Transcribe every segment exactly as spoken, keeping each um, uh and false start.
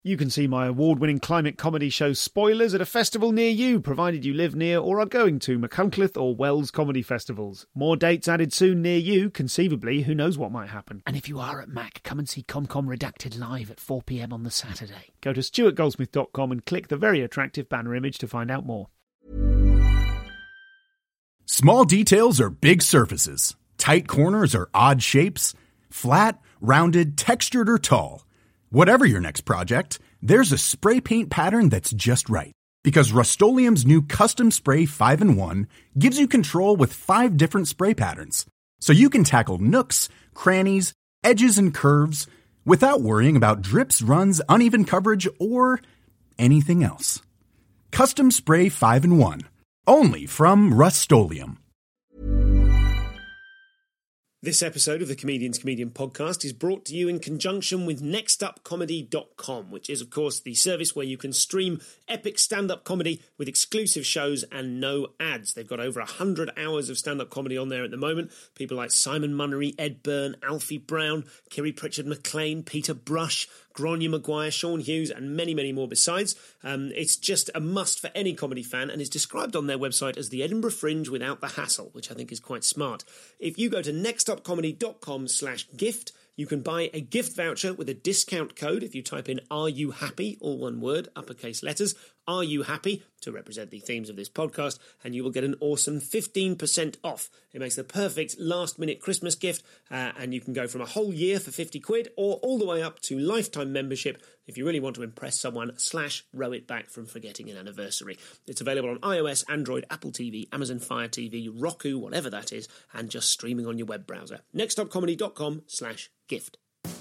You can see my award-winning climate comedy show Spoilers at a festival near you, provided you live near or are going to Machynlleth or Wells comedy festivals. More dates added soon near you, conceivably, who knows what might happen. And if you are at Mac, come and see ComCom Redacted live at four p m on the Saturday. Go to stuart goldsmith dot com and click the very attractive banner image to find out more. Small details are big surfaces. Tight corners are odd shapes. Flat, rounded, textured, or tall. Whatever your next project, there's a spray paint pattern that's just right. Because Rust-Oleum's new Custom Spray five in one gives you control with five different spray patterns. So you can tackle nooks, crannies, edges, and curves without worrying about drips, runs, uneven coverage, or anything else. Custom Spray five in one. Only from Rust-Oleum. This episode of the Comedian's Comedian podcast is brought to you in conjunction with next up comedy dot com, which is, of course, the service where you can stream epic stand-up comedy with exclusive shows and no ads. They've got over one hundred hours of stand-up comedy on there at the moment. People like Simon Munnery, Ed Byrne, Alfie Brown, Kiri Pritchard McLean, Peter Brush, Gráinne Maguire, Sean Hughes, and many, many more besides. Um, it's just a must for any comedy fan and is described on their website as the Edinburgh Fringe without the hassle, which I think is quite smart. If you go to next up comedy dot com slash gift, you can buy a gift voucher with a discount code if you type in Are You Happy, all one word, uppercase letters, Are You Happy, to represent the themes of this podcast, and you will get an awesome fifteen percent off. It makes the perfect last-minute Christmas gift, uh, and you can go from a whole year for fifty quid or all the way up to lifetime membership if you really want to impress someone slash row it back from forgetting an anniversary. It's available on iOS, Android, Apple T V, Amazon Fire T V, Roku, whatever that is, and just streaming on your web browser. next up comedy dot com slash gift.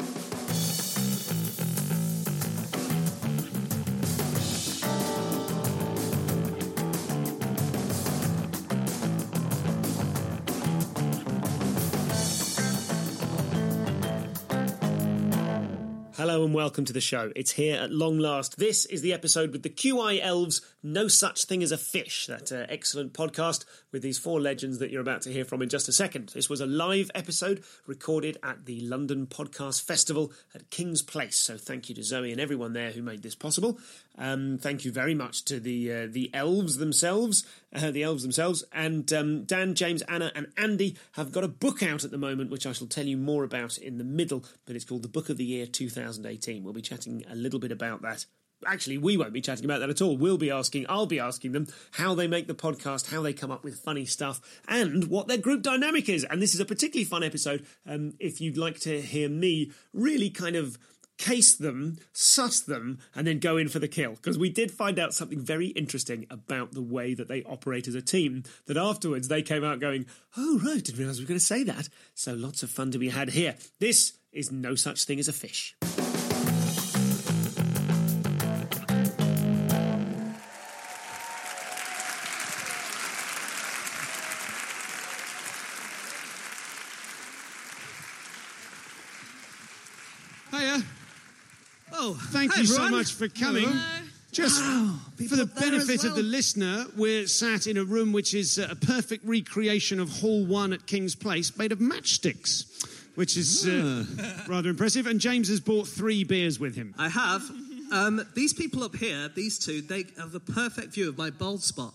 Hello and welcome to the show. It's here at long last. This is the episode with the Q I Elves' No Such Thing as a Fish, that uh, excellent podcast with these four legends that you're about to hear from in just a second. This was a live episode recorded at the London Podcast Festival at King's Place, so thank you to Zoe and everyone there who made this possible. Um, thank you very much to the uh, the elves themselves, uh, the elves themselves, and um, Dan, James, Anna and Andy have got a book out at the moment, which I shall tell you more about in the middle, but it's called The Book of the Year two thousand eighteen. We'll be chatting a little bit about that. Actually, we won't be chatting about that at all. We'll be asking, I'll be asking them how they make the podcast, how they come up with funny stuff, and what their group dynamic is. And this is a particularly fun episode um, if you'd like to hear me really kind of case them, suss them, and then go in for the kill. Because we did find out something very interesting about the way that they operate as a team, that afterwards they came out going, oh, right, didn't realise we were going to say that. So lots of fun to be had here. This is No Such Thing as a Fish. Hiya. Oh, Thank hi, you everyone. so much for coming. Hello. Just Wow, for people the up there benefit as of the well. listener, we're sat in a room which is a perfect recreation of Hall one at King's Place, made of matchsticks, which is uh, rather impressive. And James has bought three beers with him. I have. Um, these people up here, these two, they have the perfect view of my bald spot.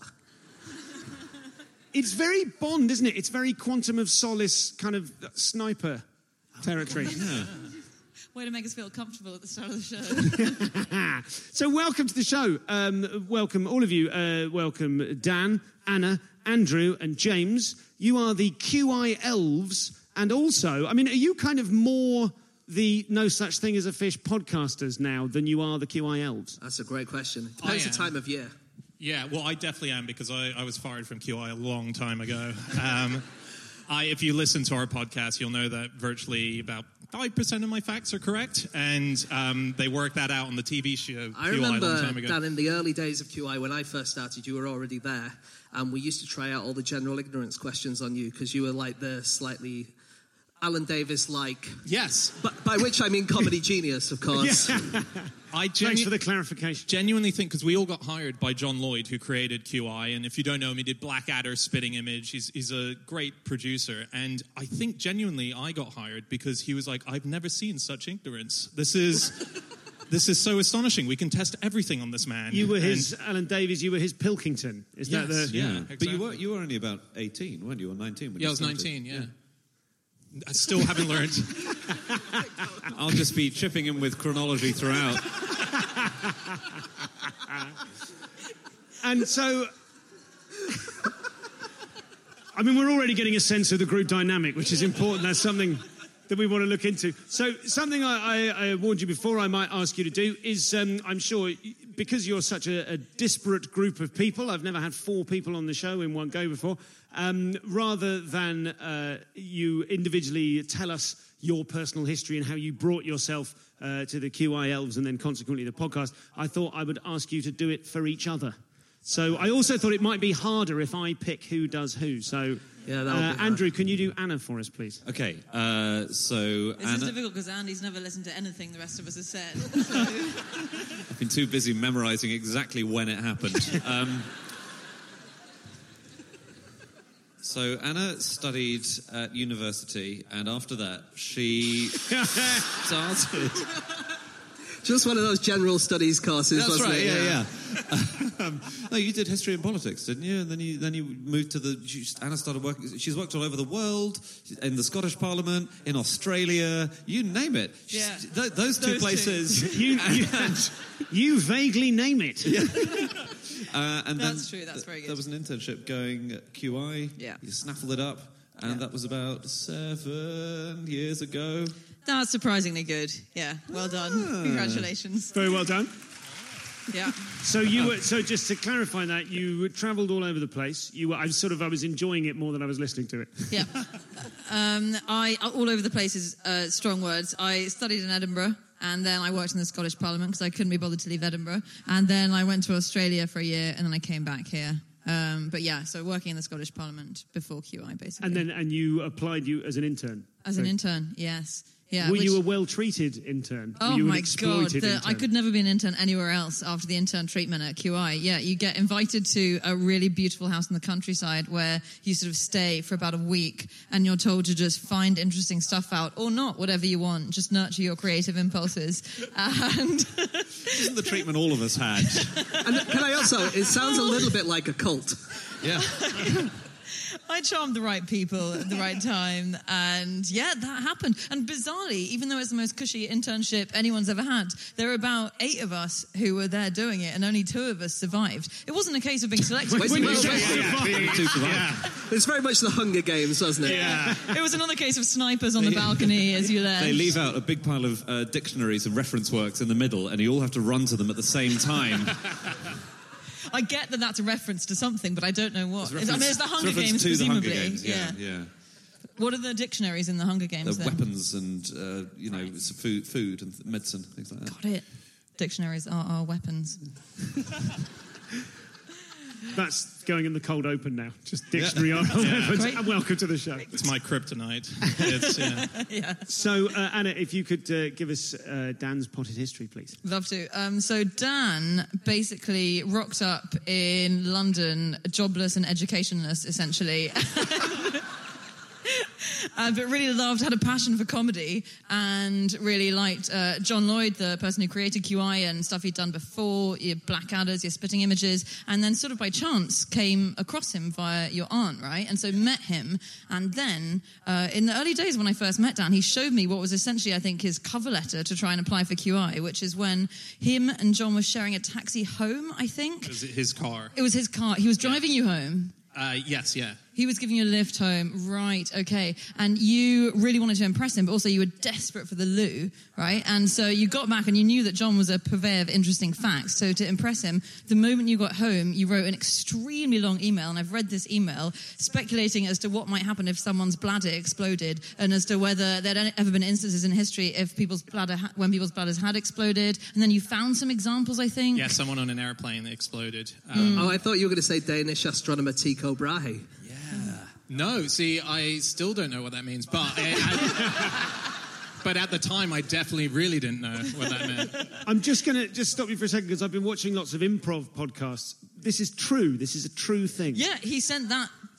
It's very Bond, isn't it? It's very Quantum of Solace kind of sniper territory. Yeah. Way to make us feel comfortable at the start of the show. So welcome to the show. Um, welcome, all of you. Uh, welcome, Dan, Anna, Andrew, and James. You are the Q I Elves. And also, I mean, are you kind of more the No Such Thing as a Fish podcasters now than you are the Q I Elves? That's a great question. Depends the time of year. Yeah, well, I definitely am, because I, I was fired from Q I a long time ago. Um, I, if you listen to our podcast, you'll know that virtually about five percent of my facts are correct, and um, they worked that out on the T V show I Q I a long remember time ago. that in the early days of Q I, when I first started, you were already there, and we used to try out all the general ignorance questions on you, because you were like the slightly Alan Davis-like. Yes. But by which I mean comedy genius, of course. Yeah. I genu- Thanks for the clarification. genuinely think, because we all got hired by John Lloyd, who created Q I, and if you don't know him, he did Blackadder, Spitting Image. He's, he's a great producer, and I think genuinely I got hired because he was like, I've never seen such ignorance. This is... this is so astonishing. We can test everything on this man. You were his And- Alan Davies. You were his Pilkington. Is Yes, that the? yeah. Yeah, but you exactly. were you were only about eighteen, weren't you, or nineteen? When Yeah, I you was started? nineteen, yeah. I still haven't learned. I'll just be chipping in with chronology throughout. And so, I mean, we're already getting a sense of the group dynamic, which is important. That's something that we want to look into. So something I, I, I warned you before I might ask you to do is, um, I'm sure, because you're such a, a disparate group of people, I've never had four people on the show in one go before, um, rather than uh, you individually tell us your personal history and how you brought yourself uh, to the Q I Elves and then consequently the podcast, I thought I would ask you to do it for each other. So I also thought it might be harder if I pick who does who. So, Yeah, that would uh, be hard. Andrew, can you do Anna for us, please? Okay, uh, so This is Anna, difficult because Andy's never listened to anything the rest of us have said. So. I've been too busy memorising exactly when it happened. um, so Anna studied at university, and after that she started... Just one of those general studies courses, That's wasn't right, it? yeah, yeah. um, no, you did history and politics, didn't you? And then you then you moved to the... She, Anna started working... She's worked all over the world, in the Scottish Parliament, in Australia, you name it. She's- Yeah. th- those two Those two. places... You, you, you vaguely name it. Uh, and That's then true, that's very good. There was an internship going at Q I. Yeah. You snaffled it up, and that was about seven years ago. That's surprisingly good. Yeah, well done. Congratulations. Very well done. Yeah. So you were, so just to clarify that, you travelled all over the place. You were, I was sort of, I was enjoying it more than I was listening to it. Yeah. Um, I all over the place is uh, strong words. I studied in Edinburgh, and then I worked in the Scottish Parliament because I couldn't be bothered to leave Edinburgh. And then I went to Australia for a year, and then I came back here. Um, but yeah, so working in the Scottish Parliament before Q I, basically. And then, and you applied you as an intern. as So an intern, yes. Yeah, Were which- you a well-treated intern? Oh were you my an god! exploited The, intern? I could never be an intern anywhere else after the intern treatment at Q I. Yeah, you get invited to a really beautiful house in the countryside where you sort of stay for about a week, and you're told to just find interesting stuff out or not, whatever you want. Just nurture your creative impulses. And Isn't the treatment all of us had? And can I also, it sounds a little bit like a cult. Yeah. I charmed the right people at the right time, and yeah, that happened. And bizarrely, even though it's the most cushy internship anyone's ever had, there were about eight of us who were there doing it, and only two of us survived. It wasn't a case of being selected. When you It was- say- Two survived. It's very much the Hunger Games, wasn't it? Yeah. It was another case of snipers on the balcony as you left. They leave out a big pile of uh, dictionaries and reference works in the middle, and you all have to run to them at the same time. I get that that's a reference to something, but I don't know what. It's I mean, it's the reference- Hunger it's reference Games, to the Hunger presumably. Games, yeah, yeah. What are the dictionaries in the Hunger Games The then? weapons and, uh, you know, s- food, food and medicine, things like that. Got it. Dictionaries are our weapons. That's going in the cold open now. Just dictionary on Yeah. weapons. Great. And welcome to the show. It's my kryptonite. It's, yeah. Yeah. So, uh, Anna, if you could uh, give us uh, Dan's potted history, please. Love to. Um, so Dan basically rocked up in London, jobless and educationless, essentially. Uh, but really loved, had a passion for comedy, and really liked uh, John Lloyd, the person who created Q I, and stuff he'd done before, your Blackadder's, your Spitting Images, and then sort of by chance came across him via your aunt, right? And so met him, and then uh, in the early days when I first met Dan, he showed me what was essentially, I think, his cover letter to try and apply for Q I, which is when him and John were sharing a taxi home, I think. It was his car. It was his car. He was driving you home. Uh, yes, yeah. He was giving you a lift home, right, okay. And you really wanted to impress him, but also you were desperate for the loo, right? And so you got back and you knew that John was a purveyor of interesting facts. So to impress him, the moment you got home, you wrote an extremely long email, and I've read this email, speculating as to what might happen if someone's bladder exploded, and as to whether there'd ever been instances in history if people's bladder ha- when people's bladders had exploded. And then you found some examples, I think. Yeah, someone on an airplane that exploded. Um, Oh, I thought you were going to say Danish astronomer Tycho Brahe. No, see, I still don't know what that means, but I, I, but at the time, I definitely really didn't know what that meant. I'm just going to just stop you for a second because I've been watching lots of improv podcasts. This is true. This is a true thing. Yeah, he sent that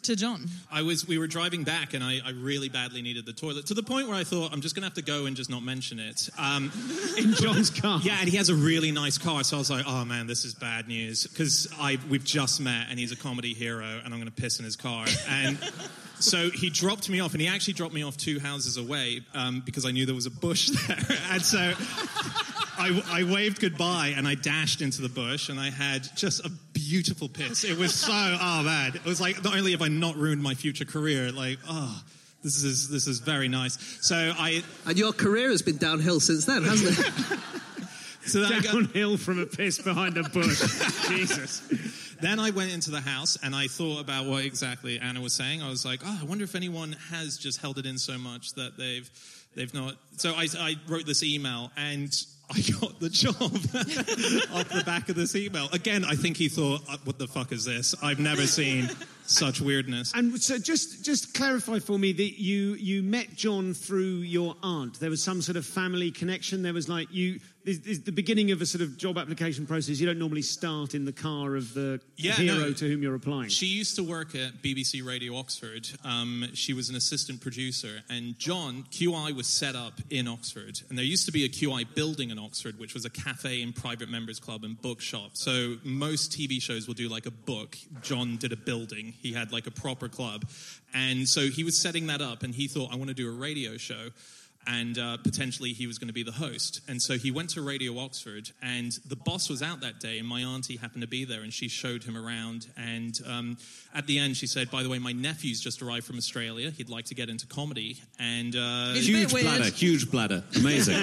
to John? I was. We were driving back, and I, I really badly needed the toilet to the point where I thought I'm just going to have to go and just not mention it. Um, In John's car. Yeah, and he has a really nice car, so I was like, oh man, this is bad news because I we've just met, and he's a comedy hero, and I'm going to piss in his car. And so he dropped me off, and he actually dropped me off two houses away um, because I knew there was a bush there, and so. I, I waved goodbye and I dashed into the bush and I had just a beautiful piss. It was so, oh man. It was like, not only have I not ruined my future career, like, oh, this is this is very nice. So I... And your career has been downhill since then, hasn't it? So that downhill got... from a piss behind a bush. Jesus. Then I went into the house and I thought about what exactly Anna was saying. I was like, oh, I wonder if anyone has just held it in so much that they've they've not... So I, I wrote this email and... I got the job off the back of this email. Again, I think he thought, what the fuck is this? I've never seen such weirdness. And so just just clarify for me that you, you met John through your aunt. There was some sort of family connection. There was like you... Is the beginning of a sort of job application process. You don't normally start in the car of the yeah, hero no. to whom you're applying. She used to work at B B C Radio Oxford. Um, she was an assistant producer. And John, Q I was set up in Oxford. And there used to be a Q I building in Oxford, which was a cafe and private members club and bookshop. So most T V shows will do like a book. John did a building. He had like a proper club. And so he was setting that up. And he thought, I want to do a radio show. And uh, potentially he was going to be the host. And so he went to Radio Oxford, and the boss was out that day, and my auntie happened to be there, and she showed him around. And um, at the end, she said, by the way, my nephew's just arrived from Australia. He'd like to get into comedy. And uh, Huge bladder, huge bladder. Amazing.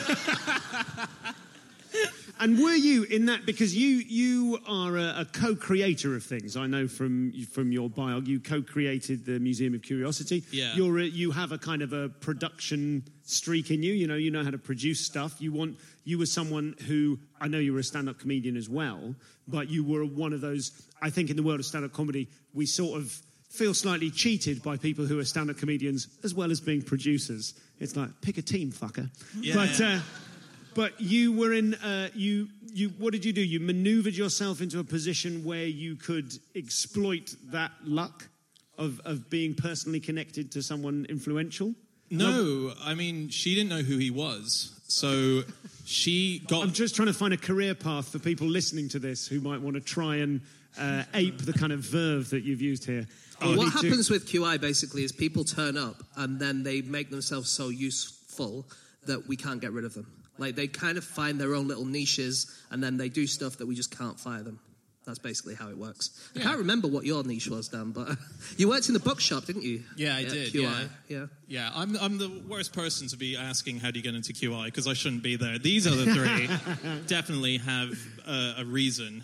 And were you in that, because you you are a, a co-creator of things, I know from from your bio, you co-created the Museum of Curiosity. Yeah. You're a, you have a kind of a production streak in you, you know, you know how to produce stuff. You want, you were someone who, I know you were a stand-up comedian as well, but you were one of those, I think in the world of stand-up comedy, we sort of feel slightly cheated by people who are stand-up comedians as well as being producers. It's like, pick a team, fucker. Yeah. But... Uh, But you were in, uh, you, you. What did you do? You manoeuvred yourself into a position where you could exploit that luck of, of being personally connected to someone influential? No, I mean, she didn't know who he was. So she got... I'm just trying to find a career path for people listening to this who might want to try and uh, ape the kind of verve that you've used here. Well, what happens to... with Q I basically is people turn up and then they make themselves so useful that we can't get rid of them. Like, they kind of find their own little niches, and then they do stuff that we just can't fire them. That's basically how it works. Yeah. I can't remember what your niche was, Dan, but you worked in the bookshop, didn't you? Yeah, I yeah, did, Q I. yeah. Yeah, yeah I'm, I'm the worst person to be asking how do you get into Q I, because I shouldn't be there. These other three definitely have uh, a reason.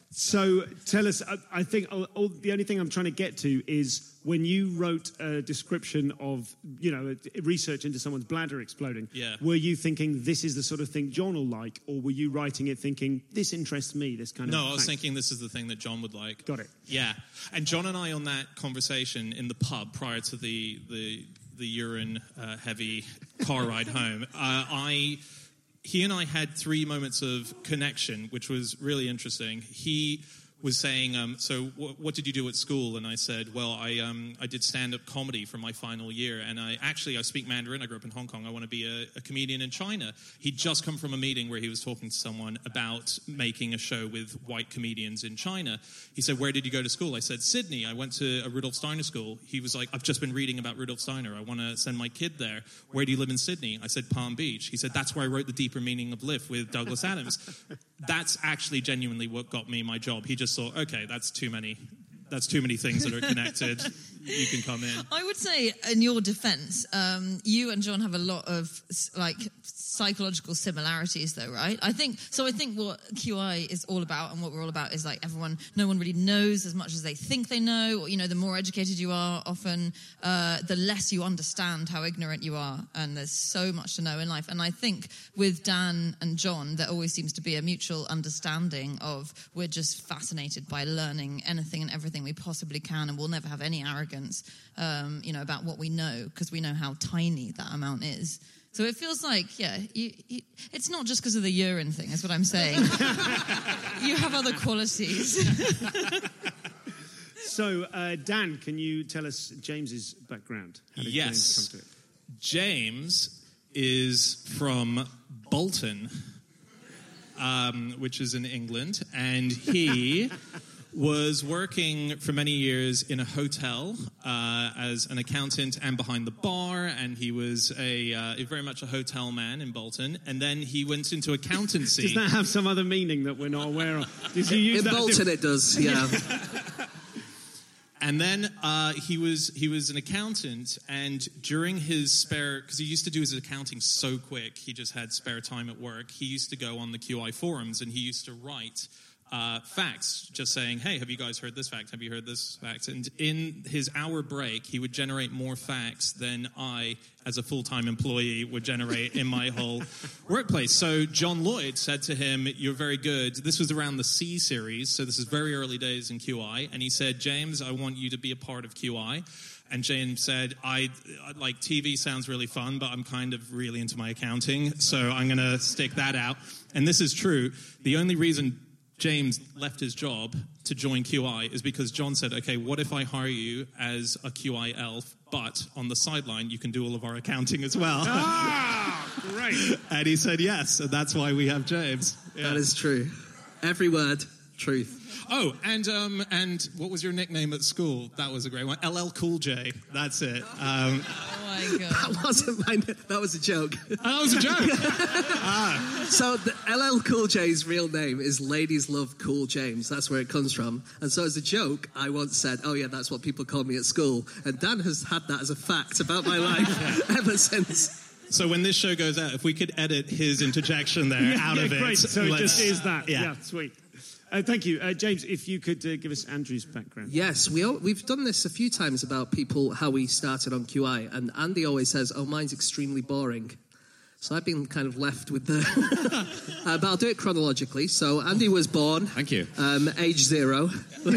So tell us, I, I think all, all, the only thing I'm trying to get to is when you wrote a description of, you know, research into someone's bladder exploding, yeah. were you thinking this is the sort of thing John will like, or were you writing it thinking this interests me, this kind no, of No, I was fact? thinking this is the thing that John would like. Got it. Yeah. And John and I on that conversation in the pub prior to the, the, the urine-heavy uh, car ride home, uh, I... He and I had three moments of connection, which was really interesting. He was saying, um, so w- what did you do at school? And I said, well, I um, I did stand-up comedy for my final year. And I actually, I speak Mandarin. I grew up in Hong Kong. I want to be a, a comedian in China. He'd just come from a meeting where he was talking to someone about making a show with white comedians in China. He said, where did you go to school? I said, Sydney. I went to a Rudolf Steiner school. He was like, I've just been reading about Rudolf Steiner. I want to send my kid there. Where do you live in Sydney? I said, Palm Beach. He said, that's where I wrote The Deeper Meaning of Life with Douglas Adams. That's actually genuinely what got me my job. He just thought, okay, that's too many. That's too many things that are connected. You can come in. I would say, in your defence, um, you and John have a lot of like psychological similarities, though, right? I think so. I think what Q I is all about, and what we're all about, is like everyone. No one really knows as much as they think they know. Or, you know, the more educated you are, often uh, the less you understand how ignorant you are, and there's so much to know in life. And I think with Dan and John, there always seems to be a mutual understanding of we're just fascinated by learning anything and everything we possibly can, and we'll never have any arrogance, um, you know, about what we know, because we know how tiny that amount is. So it feels like, yeah, you, you, it's not just because of the urine thing, is what I'm saying. You have other qualities. So, uh, Dan, can you tell us James's background? How did Yes. James come to it? James is from Bolton, um, which is in England, and he was working for many years in a hotel uh, as an accountant and behind the bar, and he was a, uh, very much a hotel man in Bolton, and then he went into accountancy. Does that have some other meaning that we're not aware of? Did you use In that Bolton, it does, yeah. And then uh, he was he was an accountant, and during his spare, because he used to do his accounting so quick, he just had spare time at work. He used to go on the Q I forums, and he used to write uh, facts, just saying, "Hey, have you guys heard this fact? Have you heard this fact?" And in his hour break, he would generate more facts than I, as a full-time employee, would generate in my whole workplace. So John Lloyd said to him, "You're very good." This was around the C series, so this is very early days in Q I. And he said, "James, I want you to be a part of Q I." And James said, I like T V sounds really fun, but I'm kind of really into my accounting, so I'm going to stick that out. And this is true. The only reason James left his job to join Q I is because John said, "Okay, what if I hire you as a Q I elf, but on the sideline you can do all of our accounting as well?" Ah, great. And he said yes, and that's why we have James. Yeah. That is true. Every word, truth. Oh, and um, and what was your nickname at school? That was a great one. L L Cool J. That's it. Um, Oh my god. That wasn't my... That was a joke. oh, that was a joke. ah. So the L L Cool J's real name is Ladies Love Cool James. That's where it comes from. And so as a joke, I once said, "Oh yeah, that's what people call me at school." And Dan has had that as a fact about my life ever since. So when this show goes out, if we could edit his interjection there Yeah, out yeah, of it. great. So it let's- just is that. Yeah. Yeah, sweet. Uh, thank you. Uh, James, if you could uh, give us Andrew's background. Yes, we all, we've done this a few times about people, how we started on Q I. And Andy always says, "Oh, mine's extremely boring." So I've been kind of left with the... uh, but I'll do it chronologically. So Andy was born... Thank you. Um, age zero.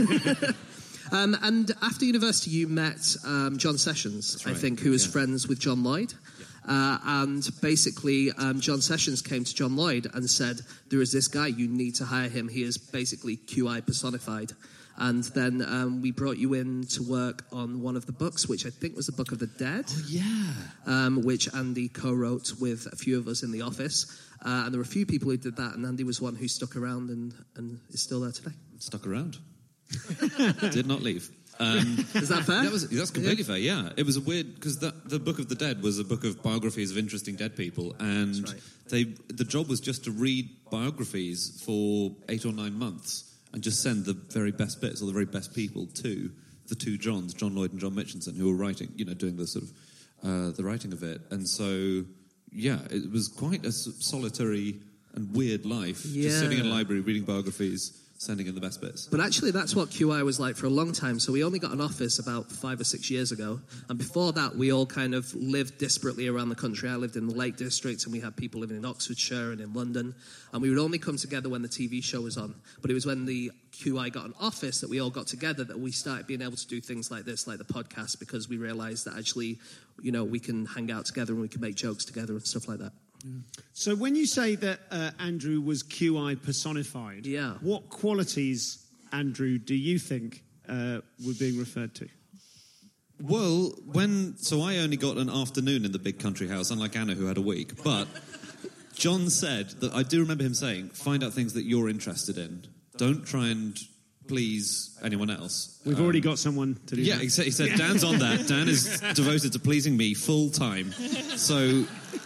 um, and after university, you met um, John Sessions, right. I think, who was Yeah. friends with John Lloyd. Uh, and basically, um, John Sessions came to John Lloyd and said, "There is this guy, you need to hire him. He is basically Q I personified." And then um, we brought you in to work on one of the books, which I think was the Book of the Dead. Oh, yeah. Um, which Andy co-wrote with a few of us in the office. Uh, and there were a few people who did that, and Andy was one who stuck around and, and is still there today. Stuck around. Did not leave. Um, Is that fair? that was, that's completely fair, yeah. It was a weird, because the Book of the Dead was a book of biographies of interesting dead people, and That's right. they the job was just to read biographies for eight or nine months and just send the very best bits or the very best people to the two Johns, John Lloyd and John Mitchinson, who were writing, you know, doing the sort of, uh, the writing of it. And so, yeah, it was quite a s- solitary and weird life, Yeah. just sitting in a library reading biographies, sending in the best bits. But actually, that's what Q I was like for a long time. So we only got an office about five or six years ago. And before that, we all kind of lived disparately around the country. I lived in the Lake District, and we had people living in Oxfordshire and in London. And we would only come together when the T V show was on. But it was when the Q I got an office that we all got together that we started being able to do things like this, like the podcast, because we realized that actually, you know, we can hang out together and we can make jokes together and stuff like that. So when you say that uh, Andrew was Q I personified, Yeah. what qualities, Andrew, do you think uh, were being referred to? Well, when so I only got an afternoon in the big country house, unlike Anna, who had a week. But John said that I do remember him saying, "Find out things that you're interested in. Don't try and please anyone else." We've Um, already got someone to do Yeah, that. he said, he said Dan's on that. Dan is devoted to pleasing me full time. So.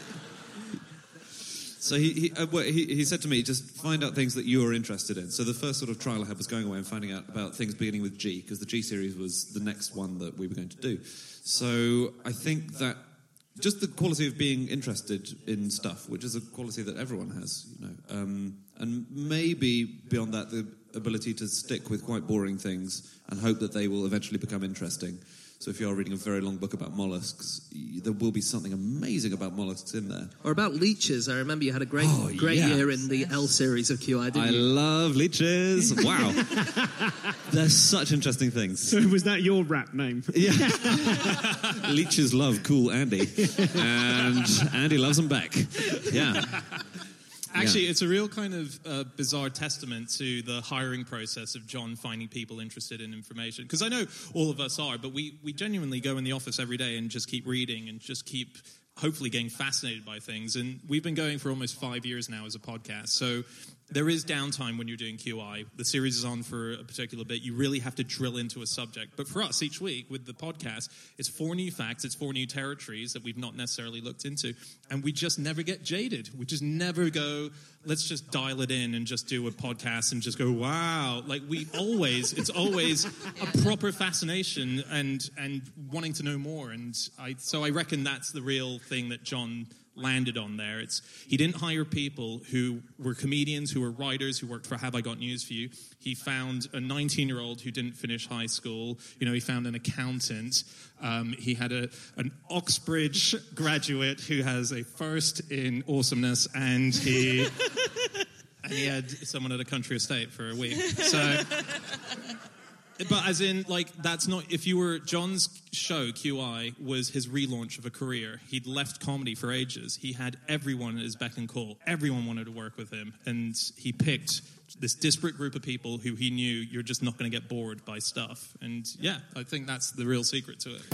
So he he, uh, well, he he said to me, just find out things that you are interested in. So the first sort of trial I had was going away and finding out about things beginning with G, because the G series was the next one that we were going to do. So I think that just the quality of being interested in stuff, which is a quality that everyone has, you know, um, and maybe beyond that, the ability to stick with quite boring things and hope that they will eventually become interesting. So if you are reading a very long book about mollusks, y- there will be something amazing about mollusks in there. Or about leeches. I remember you had a great, Oh, great yeah. year in the L series of Q I, didn't I you? love leeches. Wow. They're such interesting things. So was that your rap name? Yeah. Leeches love cool Andy. And Andy loves them back. Yeah. Actually, it's a real kind of uh, bizarre testament to the hiring process of John finding people interested in information. Because I know all of us are, but we, we genuinely go in the office every day and just keep reading and just keep hopefully getting fascinated by things. And we've been going for almost five years now as a podcast. So there is downtime when you're doing Q I. The series is on for a particular bit. You really have to drill into a subject. But for us, each week with the podcast, it's four new facts, it's four new territories that we've not necessarily looked into. And we just never get jaded. We just never go, let's just dial it in and just do a podcast and just go, wow. Like we always, it's always a proper fascination and, and wanting to know more. And I, so I reckon that's the real thing that John landed on there. It's he didn't hire people who were comedians, who were writers, who worked for Have I Got News For You. He found a nineteen-year-old who didn't finish high school. You know, he found an accountant. Um, he had a an Oxbridge graduate who has a first in awesomeness, and he and he had someone at a country estate for a week. So. But as in, like, that's not... If you were... John's show, Q I, was his relaunch of a career. He'd left comedy for ages. He had everyone at his beck and call. Everyone wanted to work with him. And he picked this disparate group of people who he knew you're just not going to get bored by stuff. And, yeah, I think that's the real secret to it.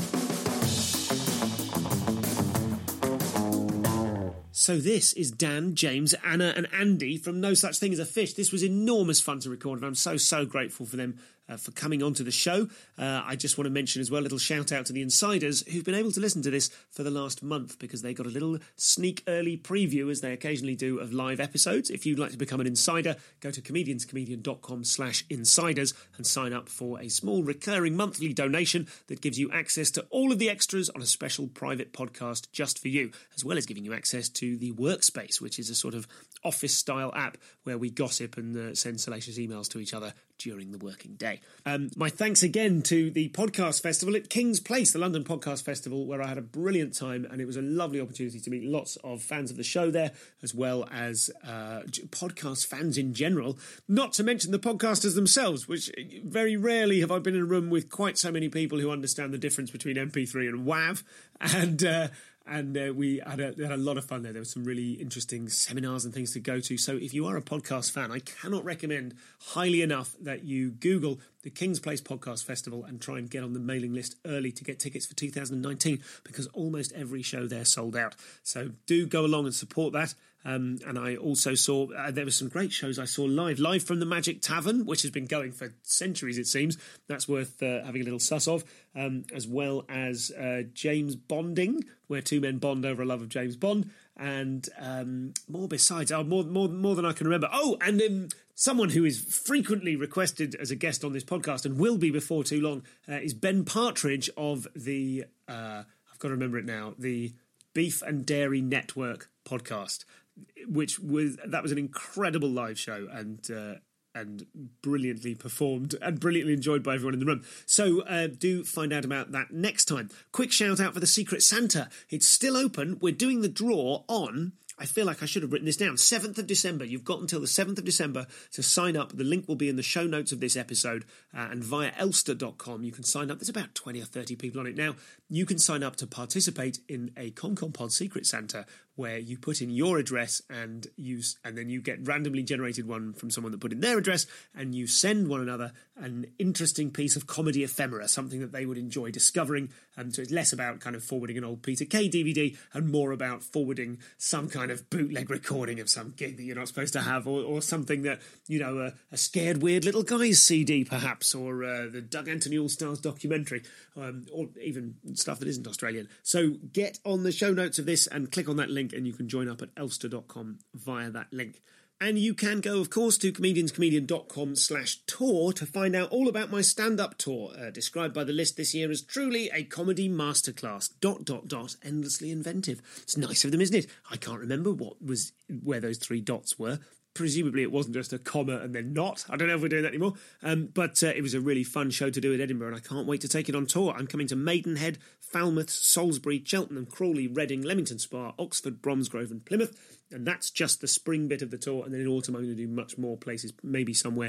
So this is Dan, James, Anna and Andy from No Such Thing as a Fish. This was enormous fun to record, and I'm so, so grateful for them uh, for coming onto the show. Uh, I just want to mention as well a little shout out to the insiders who've been able to listen to this for the last month, because they got a little sneak early preview, as they occasionally do, of live episodes. If you'd like to become an insider, go to comedianscomedian.com slash insiders and sign up for a small recurring monthly donation that gives you access to all of the extras on a special private podcast just for you, as well as giving you access to the Workspace, which is a sort of office-style app where we gossip and uh, send salacious emails to each other during the working day. Um, my thanks again to the Podcast Festival at King's Place, the London Podcast Festival, where I had a brilliant time, and it was a lovely opportunity to meet lots of fans of the show there, as well as uh, podcast fans in general, not to mention the podcasters themselves, which very rarely have I been in a room with quite so many people who understand the difference between M P three and WAV, and... Uh, And uh, we had a, had a lot of fun there. There were some really interesting seminars and things to go to. So if you are a podcast fan, I cannot recommend highly enough that you Google the King's Place Podcast Festival and try and get on the mailing list early to get tickets for two thousand nineteen, because almost every show there sold out. So do go along and support that. Um, and I also saw, uh, there were some great shows I saw live, live from the Magic Tavern, which has been going for centuries, it seems. That's worth uh, having a little suss of, um, as well as uh, James Bonding, where two men bond over a love of James Bond, and um, more besides, oh, more, more, more than I can remember. Oh, and um, someone who is frequently requested as a guest on this podcast, and will be before too long, uh, is Ben Partridge of the, uh, I've got to remember it now, the Beef and Dairy Network podcast, which was, that was an incredible live show, and uh, and brilliantly performed and brilliantly enjoyed by everyone in the room. So uh, do find out about that next time. Quick shout out for the Secret Santa. It's still open. We're doing the draw on... I feel like I should have written this down. seventh of December. You've got until the seventh of December to sign up. The link will be in the show notes of this episode, uh, and via elster dot com you can sign up. There's about twenty or thirty people on it now. You can sign up to participate in a ComComPod Secret Santa, where you put in your address and you, and then you get randomly generated one from someone that put in their address, and you send one another an interesting piece of comedy ephemera, something that they would enjoy discovering. And so it's less about kind of forwarding an old Peter Kay D V D and more about forwarding some kind of bootleg recording of some gig that you're not supposed to have, or, or something that, you know, a, a Scared Weird Little Guys C D perhaps, or uh, the Doug Anthony All-Stars documentary, um, or even stuff that isn't Australian. So get on the show notes of this and click on that link, and you can join up at elster dot com via that link. And you can go, of course, to comedianscomedian.com slash tour to find out all about my stand-up tour, uh, described by the list this year as truly a comedy masterclass, dot, dot, dot, endlessly inventive. It's nice of them, isn't it? I can't remember what was where those three dots were. Presumably it wasn't just a comma and then not. I don't know if we're doing that anymore. Um, but uh, it was a really fun show to do at Edinburgh, and I can't wait to take it on tour. I'm coming to Maidenhead, Falmouth, Salisbury, Cheltenham, Crawley, Reading, Leamington Spa, Oxford, Bromsgrove and Plymouth. And that's just the spring bit of the tour. And then in autumn I'm going to do much more places, maybe somewhere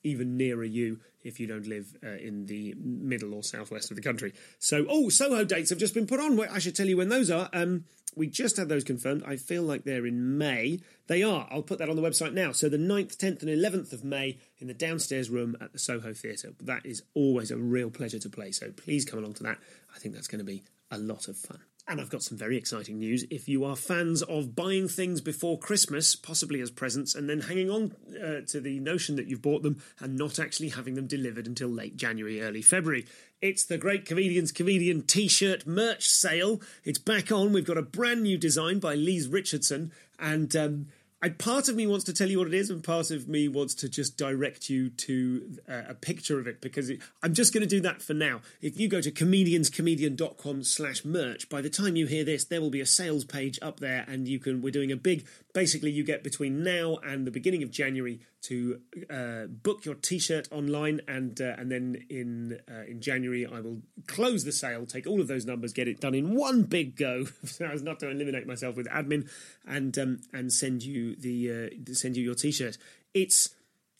even nearer you if you don't live uh, in the middle or southwest of the country. So, oh, Soho dates have just been put on. Well, I should tell you when those are. Um, we just had those confirmed. I feel like they're in May. They are. I'll put that on the website now. So the ninth, tenth and eleventh of May in the downstairs room at the Soho Theatre. That is always a real pleasure to play. So please come along to that. I think that's going to be a lot of fun. And I've got some very exciting news. If you are fans of buying things before Christmas, possibly as presents, and then hanging on uh, to the notion that you've bought them and not actually having them delivered until late January, early February, it's the Great Comedians Comedian T-shirt merch sale. It's back on. We've got a brand new design by Lise Richardson, and um, I, part of me wants to tell you what it is, and part of me wants to just direct you to uh, a picture of it, because it, I'm just going to do that for now. If you go to comedianscomedian.com slash merch, by the time you hear this, there will be a sales page up there, and you can. We're doing a big. Basically, you get between now and the beginning of January to uh, book your T-shirt online, and uh, and then in uh, in January I will close the sale, take all of those numbers, get it done in one big go, so as not to eliminate myself with admin, and um, and send you the uh, send you your T-shirt. It's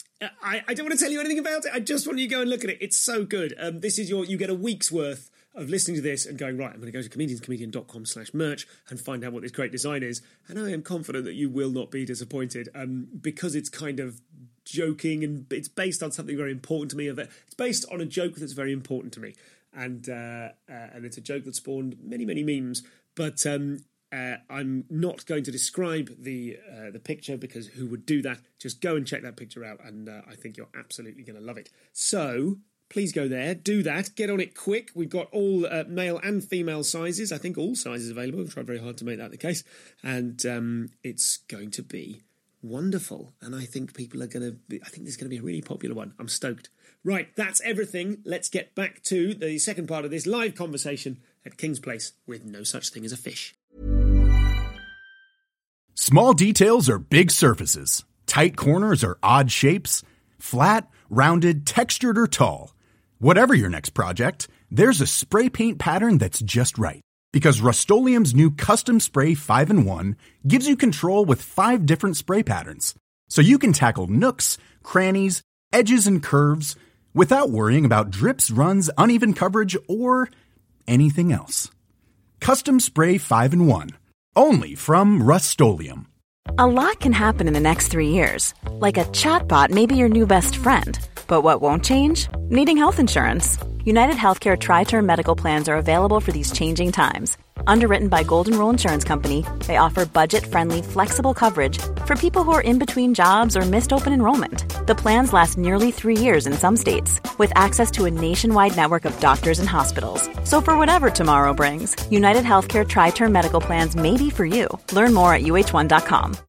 I, I don't want to tell you anything about it. I just want you to go and look at it. It's so good. Um, this is your you get a week's worth of listening to this and going, right, I'm going to go to comedianscomedian.com slash merch and find out what this great design is. And I am confident that you will not be disappointed, um, because it's kind of joking and it's based on something very important to me. It's based on a joke that's very important to me. And uh, uh, and it's a joke that spawned many, many memes. But um, uh, I'm not going to describe the uh, the picture, because who would do that? Just go and check that picture out, and uh, I think you're absolutely going to love it. So please go there, do that, get on it quick. We've got all uh, male and female sizes. I think all sizes available. We've tried very hard to make that the case. And um, it's going to be wonderful. And I think people are going to be, I think this is going to be a really popular one. I'm stoked. Right, that's everything. Let's get back to the second part of this live conversation at King's Place with No Such Thing as a Fish. Small details are big surfaces. Tight corners are odd shapes. Flat, rounded, textured, or tall. Whatever your next project, there's a spray paint pattern that's just right. Because Rust-Oleum's new Custom Spray five in one gives you control with five different spray patterns. So you can tackle nooks, crannies, edges, and curves without worrying about drips, runs, uneven coverage, or anything else. Custom Spray five in one. Only from Rust-Oleum. A lot can happen in the next three years. Like a chatbot may be your new best friend. But what won't change? Needing health insurance. United Healthcare Tri-Term Medical Plans are available for these changing times. Underwritten by Golden Rule Insurance Company, they offer budget-friendly, flexible coverage for people who are in between jobs or missed open enrollment. The plans last nearly three years in some states, with access to a nationwide network of doctors and hospitals. So for whatever tomorrow brings, United Healthcare Tri-Term Medical Plans may be for you. Learn more at U H one dot com.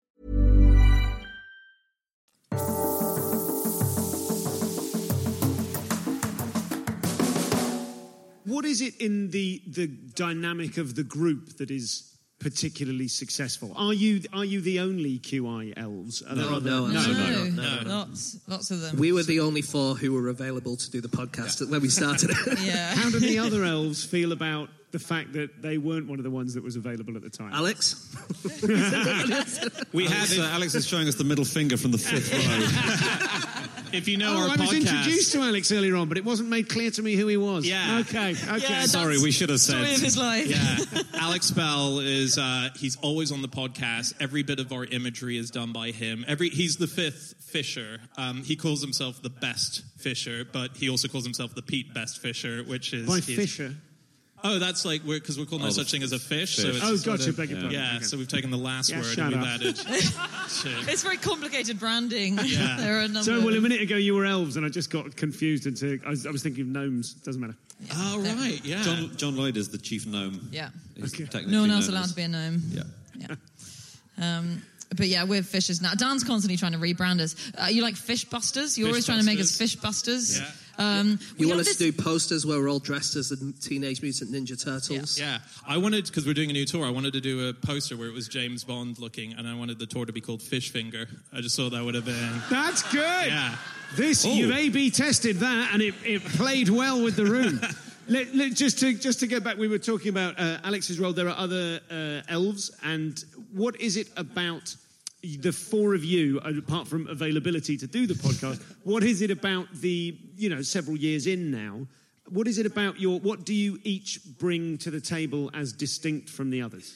What is it in the the dynamic of the group that is particularly successful? Are you are you the only Q I elves? Are there No, other- no, No, no, no, no, no. lots, lots of them. We were the only four who were available to do the podcast when we started it. yeah. How do the other elves feel about the fact that they weren't one of the ones that was available at the time? Alex? We had uh, Alex is showing us the middle finger from the fifth row. If you know Oh, our I was podcast, introduced to Alex earlier on, but it wasn't made clear to me who he was. Yeah. Okay, okay. Yeah, Sorry, that's we should have said. Story of his life. yeah, Alex Bell is uh, he's always on the podcast. Every bit of our imagery is done by him. Every he's the fifth Fisher. Um, he calls himself the best Fisher, but he also calls himself the Pete Best Fisher, which is By he's- Fisher. Oh, that's like we're because we're called no Oh, such thing as a fish. fish. So it's Oh, sort gotcha, of- beg your pardon. Yeah, Okay. so we've taken the last Yeah, word shut and we've up. added. to- It's very complicated branding. Yeah. There are a number So, well, a of minute ago you were elves, and I just got confused into. I was, I was thinking of gnomes. Doesn't matter. Oh right, yeah. John, John Lloyd is the chief gnome. Yeah. He's Okay. technically No one else known allowed as- to be a gnome. Yeah. Yeah. Um, but yeah, we're fishers now. Dan's constantly trying to rebrand us. Uh, you like fish busters? You're Fish always trying to make us busters. fish busters. Yeah. Um, we You want have us this- to do posters where we're all dressed as the Teenage Mutant Ninja Turtles? Yeah, I wanted, because we're doing a new tour, I wanted to do a poster where it was James Bond looking, and I wanted the tour to be called Fish Finger. I just thought that would have been... That's good. Yeah. This Oh. you've A B tested that, and it, it played well with the room. let, let, just to just to get back, we were talking about uh, Alex's role. There are other uh, elves, and what is it about the four of you, apart from availability to do the podcast, what is it about the, you know, several years in now, what is it about your, what do you each bring to the table as distinct from the others?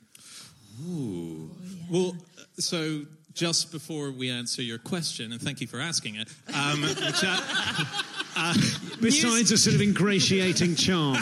Ooh. Oh, yeah. Well, so just before we answer your question, and thank you for asking it, um, which, uh, uh, besides news- a sort of ingratiating charm.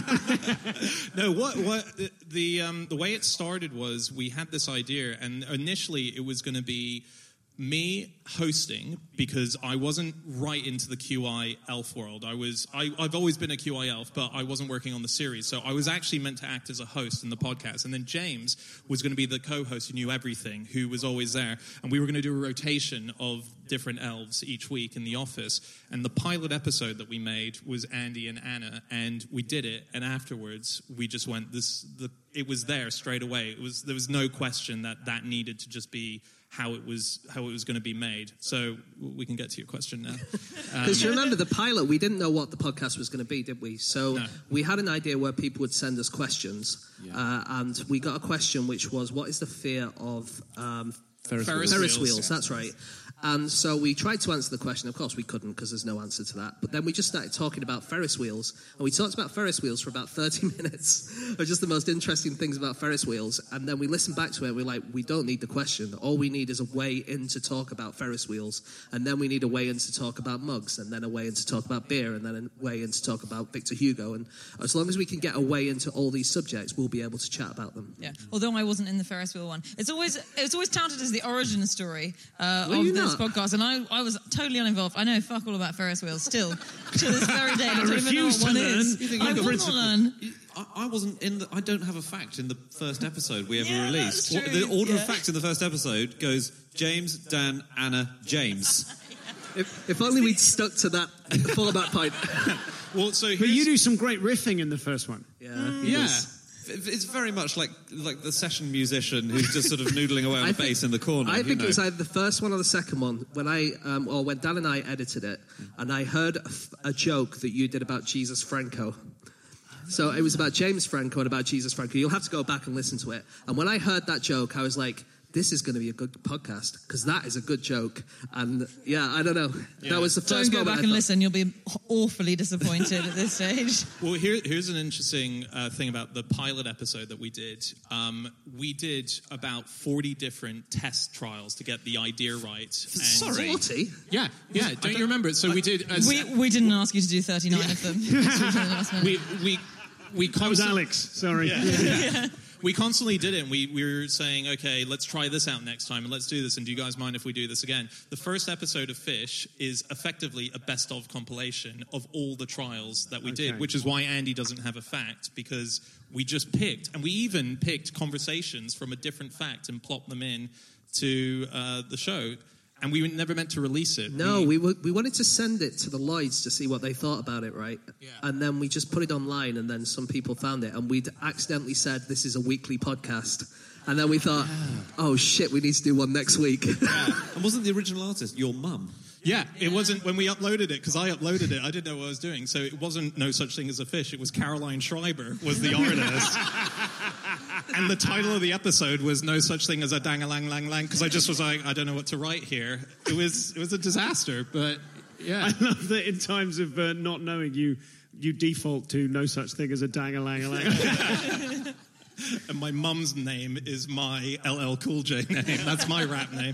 No, what what the um, the way it started was we had this idea, and initially it was going to be me hosting because I wasn't right into the Q I elf world. I was I, I've always been a Q I elf, but I wasn't working on the series, so I was actually meant to act as a host in the podcast. And then James was going to be the co-host who knew everything, who was always there, and we were going to do a rotation of different elves each week in the office. And the pilot episode that we made was Andy and Anna, and we did it. And afterwards, we just went this. The it was there straight away. It was there was no question that that needed to just be how it was how it was going to be made. So we can get to your question now. Because um, you remember the pilot, we didn't know what the podcast was going to be, did we? So no. we had an idea where people would send us questions, yeah. uh, and we got a question which was, what is the fear of um, Ferris, Ferris, Ferris wheels? wheels. That's right. And so we tried to answer the question. Of course we couldn't, because there's no answer to that. But then we just started talking about Ferris wheels. And we talked about Ferris wheels for about thirty minutes of just the most interesting things about Ferris wheels. And then we listened back to it and we're like, we don't need the question. All we need is a way in to talk about Ferris wheels. And then we need a way in to talk about mugs. And then a way in to talk about beer. And then a way in to talk about Victor Hugo. And as long as we can get a way into all these subjects, we'll be able to chat about them. Yeah. Although I wasn't in the Ferris wheel one. It's always it's always touted as the origin story uh, Well, of you're this not. podcast. And I, I was totally uninvolved. I know fuck all about Ferris wheels still. To this very day. I, I don't even know refuse what one to learn. is. You think I you've got will not principle? learn. I, I wasn't in the... I don't have a fact in the first episode we ever Yeah, released. that's What, true, the order yeah. of facts in the first episode goes James, Dan, Anna, James. If, if only we'd stuck to that fallback point. Well, so But you here's- do some great riffing in the first one. Yeah. Yeah. It's very much like like the session musician who's just sort of noodling away on I the think- bass in the corner. I you think know. it was either the first one or the second one when I, um, or when Dan and I edited it, and I heard a, f- a joke that you did about Jesus Franco. So it was about James Franco and about Jesus Franco. You'll have to go back and listen to it. And when I heard that joke, I was like, this is going to be a good podcast, because that is a good joke. And yeah, I don't know. Yeah. That was the Don't first go moment back I and thought- listen. You'll be awfully disappointed at this stage. Well, here, here's an interesting uh, thing about the pilot episode that we did. Um, we did about forty different test trials to get the idea right. And Sorry. forty? Yeah, yeah. Don't you remember it? So we did... As, We we didn't ask you to do thirty-nine of them. we, we, we That was constant- Alex, sorry. Yeah. We constantly did it, and we, we were saying, okay, let's try this out next time, and let's do this, and do you guys mind if we do this again? The first episode of Fish is effectively a best-of compilation of all the trials that we Okay. did, which is why Andy doesn't have a fact, because we just picked, and we even picked conversations from a different fact and plopped them in to uh, the show. And we were never meant to release it. No, we were, we wanted to send it to the Lloyds to see what they thought about it, right? Yeah. And then we just put it online, and then some people found it, and we'd accidentally said this is a weekly podcast. And then we thought, oh shit, we need to do one next week. And wasn't the original artist your mum? Yeah, it wasn't when we uploaded it, because I uploaded it, I didn't know what I was doing. So it wasn't No Such Thing as a Fish, it was Caroline Schreiber was the artist. And the title of the episode was No Such Thing as a Dang-a-lang-lang-lang, because I just was like, I don't know what to write here. It was it was a disaster, but yeah. I love that in times of uh, not knowing you, you default to no such thing as a dang-a-lang-a-lang. And my mum's name is my L L Cool J name. That's my rap name.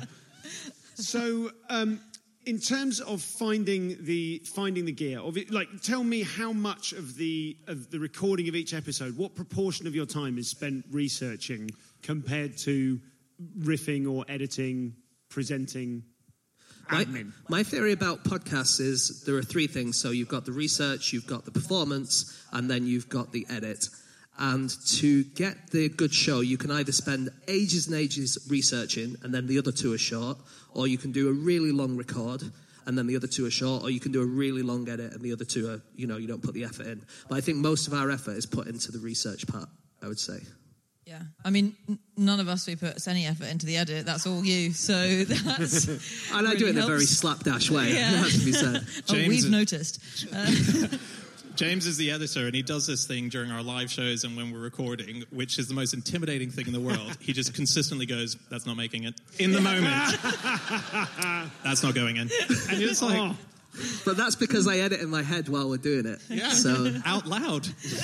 So, um, in terms of finding the finding the gear, of it, like, tell me how much of the of the recording of each episode, what proportion of your time is spent researching compared to riffing or editing, presenting, My, admin? my theory about podcasts is there are three things. So you've got the research, you've got the performance, and then you've got the edit. And to get the good show, you can either spend ages and ages researching, and then the other two are short, or you can do a really long record, and then the other two are short, or you can do a really long edit, and the other two are, you know, you don't put the effort in. But I think most of our effort is put into the research part, I would say. Yeah, I mean, n- none of us we put any effort into the edit. That's all you. So that's And I do it really in a very helps. slapdash way, Yeah. it has to be said. Oh, James we've is- noticed. Uh, James is the editor, and he does this thing during our live shows and when we're recording, which is the most intimidating thing in the world. He just consistently goes, "That's not making it." In the moment. That's not going in. And you're just like... Oh. But that's because I edit in my head while we're doing it. Yeah, so. Out loud.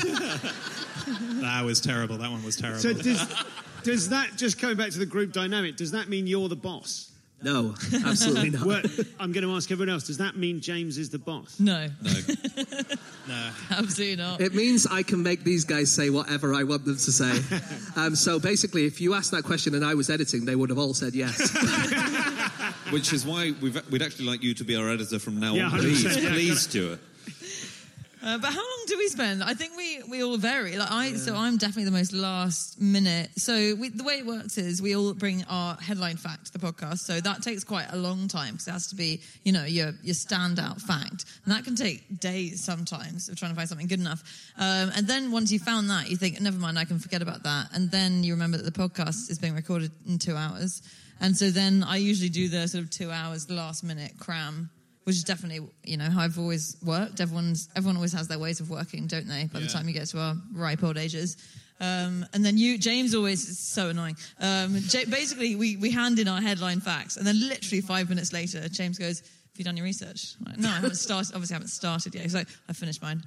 That was terrible. That one was terrible. So does, does that, just coming back to the group dynamic, does that mean you're the boss? No, absolutely not. Well, I'm going to ask everyone else, does that mean James is the boss? No. No. No. Absolutely not. It means I can make these guys say whatever I want them to say. Um, so basically, if you asked that question and I was editing, they would have all said yes. Which is why we've, we'd actually like you to be our editor from now yeah, on. Please, yeah, please, Stuart. Uh, but how long do we spend? I think we, we all vary. Like I, yeah. So I'm definitely the most last minute. So we, the way it works is we all bring our headline fact to the podcast. So that takes quite a long time because it has to be, you know, your your standout fact. And that can take days sometimes of trying to find something good enough. Um, and then once you've found that, you think, never mind, I can forget about that. And then you remember that the podcast is being recorded in two hours. And so then I usually do the sort of two hours last minute cram, which is definitely, you know, how I've always worked. Everyone's, everyone always has their ways of working, don't they, by yeah. the time you get to our ripe old ages. Um, and then you, James always, is so annoying. Um, J- basically, we, we hand in our headline facts, and then literally five minutes later, James goes, "Have you done your research?" I'm like, no, I haven't started. Obviously, I haven't started yet. He's like, "I finished mine."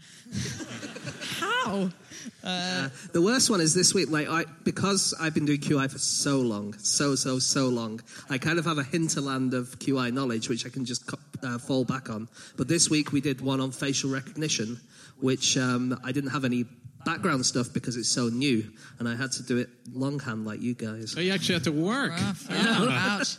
How? Uh, uh, the worst one is this week. Like, I because I've been doing Q I for so long, so so so long, I kind of have a hinterland of Q I knowledge which I can just uh, fall back on. But this week we did one on facial recognition, which um, I didn't have any background stuff because it's so new, and I had to do it longhand like you guys. So you actually had to work. Rough, yeah. Ouch.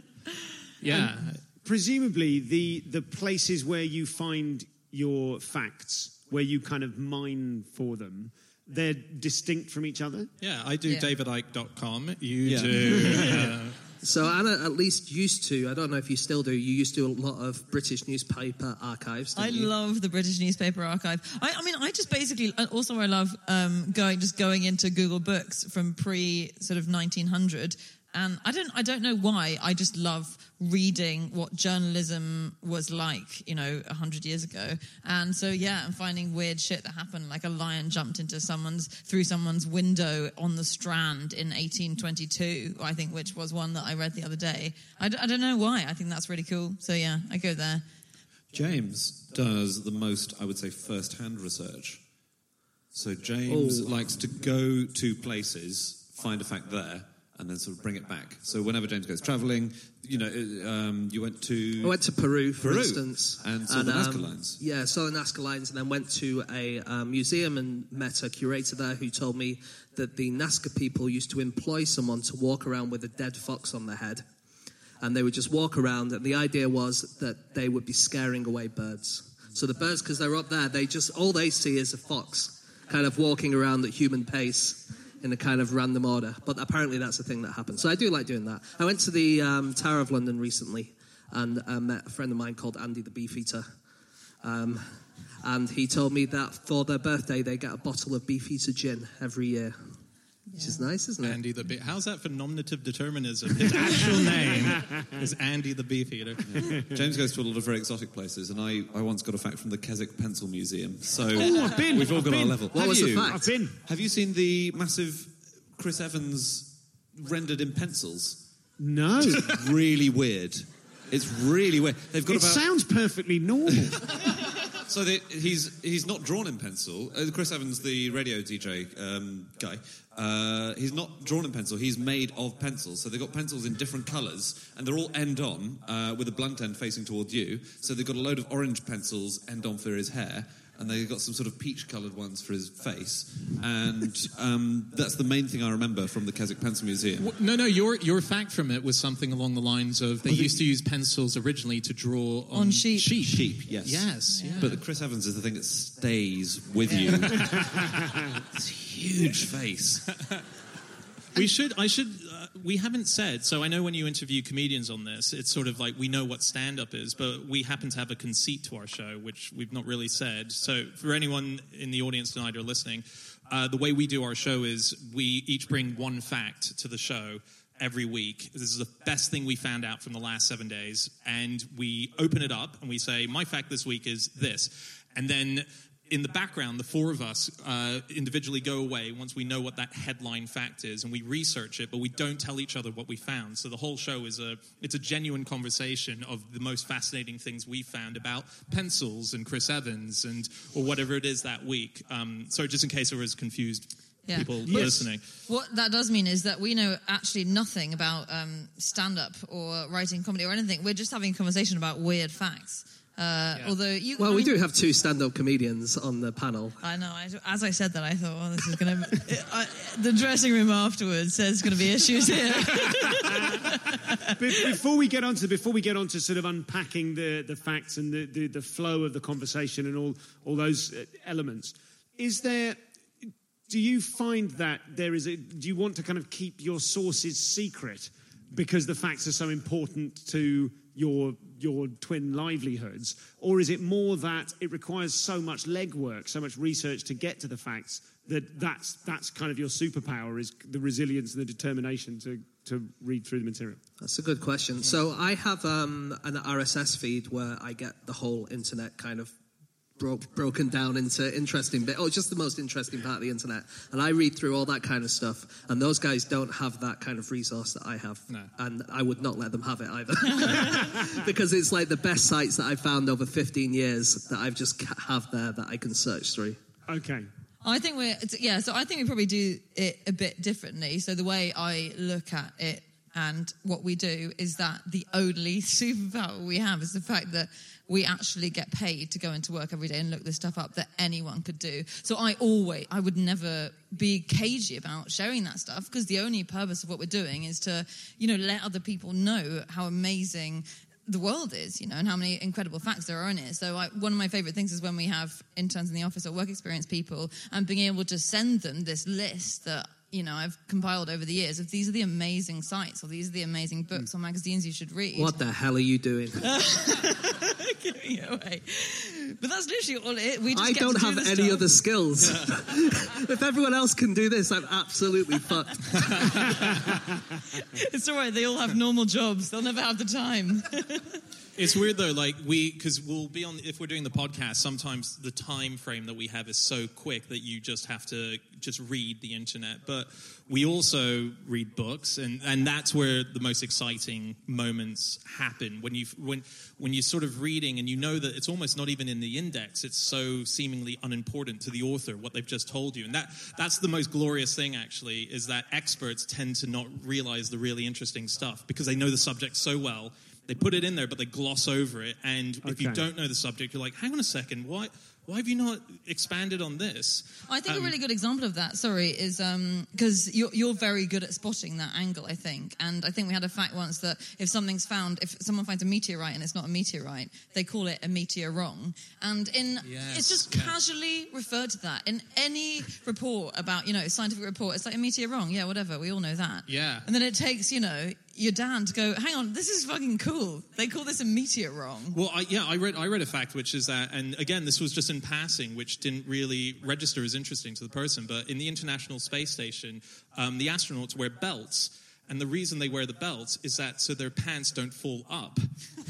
Yeah. And presumably, the the places where you find your facts, where you kind of mine for them, they're distinct from each other? Yeah, I do yeah. david icke dot com. You yeah. do... Uh, So Anna at least used to, I don't know if you still do, you used to do a lot of British newspaper archives, didn't I you? love the British newspaper archive. I, I mean, I just basically, also I love um, going just going into Google Books from pre sort of nineteen hundred. And I don't, I don't know why. I just love reading what journalism was like, you know, a hundred years ago. And so, yeah, I'm finding weird shit that happened. Like a lion jumped into someone's, through someone's window on the Strand in eighteen twenty-two, I think, which was one that I read the other day. I, d- I don't know why. I think that's really cool. So, yeah, I go there. James does the most, I would say, first-hand research. So James oh. likes to go to places, find a fact there, and then sort of bring it back. So whenever James goes travelling, you know, um, you went to... I went to Peru, for Peru, instance. And saw the um, Nazca Lines. Yeah, saw the Nazca Lines, and then went to a um, museum and met a curator there who told me that the Nazca people used to employ someone to walk around with a dead fox on their head. And they would just walk around, and the idea was that they would be scaring away birds. So the birds, because they're up there, they just, all they see is a fox kind of walking around at human pace in a kind of random order. But apparently that's a thing that happens. So I do like doing that. I went to the um, Tower of London recently and uh, met a friend of mine called Andy the Beefeater. Um, and he told me that for their birthday they get a bottle of Beefeater gin every year. Which is nice, isn't it? Andy the Be- How's that for nominative determinism? His actual name is Andy the Beefeater. Yeah. James goes to a lot of very exotic places, and I, I once got a fact from the Keswick Pencil Museum. So oh, I've been. we've all I've got been. our level. What Have was you? the fact? I've been. Have you seen the massive Chris Evans rendered in pencils? No. It's really weird. It's really weird. They've got it about... sounds perfectly normal. So they, he's he's not drawn in pencil. Uh, Chris Evans, the radio D J um, guy, uh, he's not drawn in pencil. He's made of pencils. So they've got pencils in different colours, and they're all end on uh, with a blunt end facing towards you. So they've got a load of orange pencils end on for his hair, and they've got some sort of peach-coloured ones for his face. And um, that's the main thing I remember from the Keswick Pencil Museum. Well, no, no, your your fact from it was something along the lines of they used to use pencils originally to draw on, On sheep. sheep. Sheep, yes. Yes, yeah. But the Chris Evans is the thing that stays with you. It's huge face. We should, I should, uh, we haven't said, so I know when you interview comedians on this, it's sort of like we know what stand-up is, but we happen to have a conceit to our show, which we've not really said. So for anyone in the audience tonight or listening, uh, the way we do our show is we each bring one fact to the show every week. This is the best thing we found out from the last seven days, and we open it up and we say, my fact this week is this. And then in the background, the four of us uh, individually go away once we know what that headline fact is, and we research it, but we don't tell each other what we found. So the whole show is a it's a genuine conversation of the most fascinating things we found about pencils and Chris Evans and or whatever it is that week. Um, so just in case there was confused yeah. people yes. listening. What that does mean is that we know actually nothing about um, stand-up or writing comedy or anything. We're just having a conversation about weird facts. Uh, yeah. Although you, well, I we mean, do have two stand-up comedians on the panel. I know. I, as I said that, I thought, well, this is going to... the dressing room afterwards says there's going to be issues here. before we get on to before we get on to sort of unpacking the, the facts and the, the, the flow of the conversation and all all those elements, is there? Do you find that there is a? Do you want to kind of keep your sources secret because the facts are so important to your your twin livelihoods, or is it more that it requires so much legwork, so much research to get to the facts that that's that's kind of your superpower, is the resilience and the determination to to read through the material? That's a good question. Yeah. So I have um, an R S S feed where I get the whole internet kind of Bro- broken down into interesting bit. Oh, just the most interesting part of the internet. And I read through all that kind of stuff. And those guys don't have that kind of resource that I have. No. And I would not let them have it either. Because it's like the best sites that I've found over fifteen years that I've just have there that I can search through. Okay. I think we're, yeah, so I think we probably do it a bit differently. So the way I look at it and what we do is that the only superpower we have is the fact that we actually get paid to go into work every day and look this stuff up that anyone could do. So I always, I would never be cagey about sharing that stuff, because the only purpose of what we're doing is to, you know, let other people know how amazing the world is, you know, and how many incredible facts there are in it. So I, one of my favorite things is when we have interns in the office or work experience people and being able to send them this list that, you know, I've compiled over the years of these are the amazing sites or these are the amazing books or magazines you should read. What the hell are you doing? Giving it away. But that's literally all it we just I get don't to do have this any stuff. other skills. If everyone else can do this, I'm absolutely fucked. It's all right. They all have normal jobs. They'll never have the time. It's weird though, like we, because we'll be on, if we're doing the podcast, sometimes the time frame that we have is so quick that you just have to just read the internet. But we also read books, and, and that's where the most exciting moments happen. When you when when you're sort of reading and you know that it's almost not even in the index, it's so seemingly unimportant to the author what they've just told you. And that that's the most glorious thing, actually, is that experts tend to not realize the really interesting stuff because they know the subject so well. They put it in there, but they gloss over it. And if okay. you don't know the subject, you're like, hang on a second, why why have you not expanded on this? I think um, a really good example of that, sorry, is because um, you're, you're very good at spotting that angle, I think. And I think we had a fact once that if something's found, if someone finds a meteorite and it's not a meteorite, they call it a meteor wrong. And in yes, it's just yeah. casually referred to that. In any report about, you know, scientific report, it's like a meteor wrong. Yeah, whatever, we all know that. Yeah. And then it takes, you know, your dad to go, hang on, this is fucking cool. They call this a meteor wrong. Well, I, yeah, I read I read a fact which is that, and again, this was just in passing, which didn't really register as interesting to the person, but in the International Space Station, um, the astronauts wear belts, and the reason they wear the belts is that so their pants don't fall up.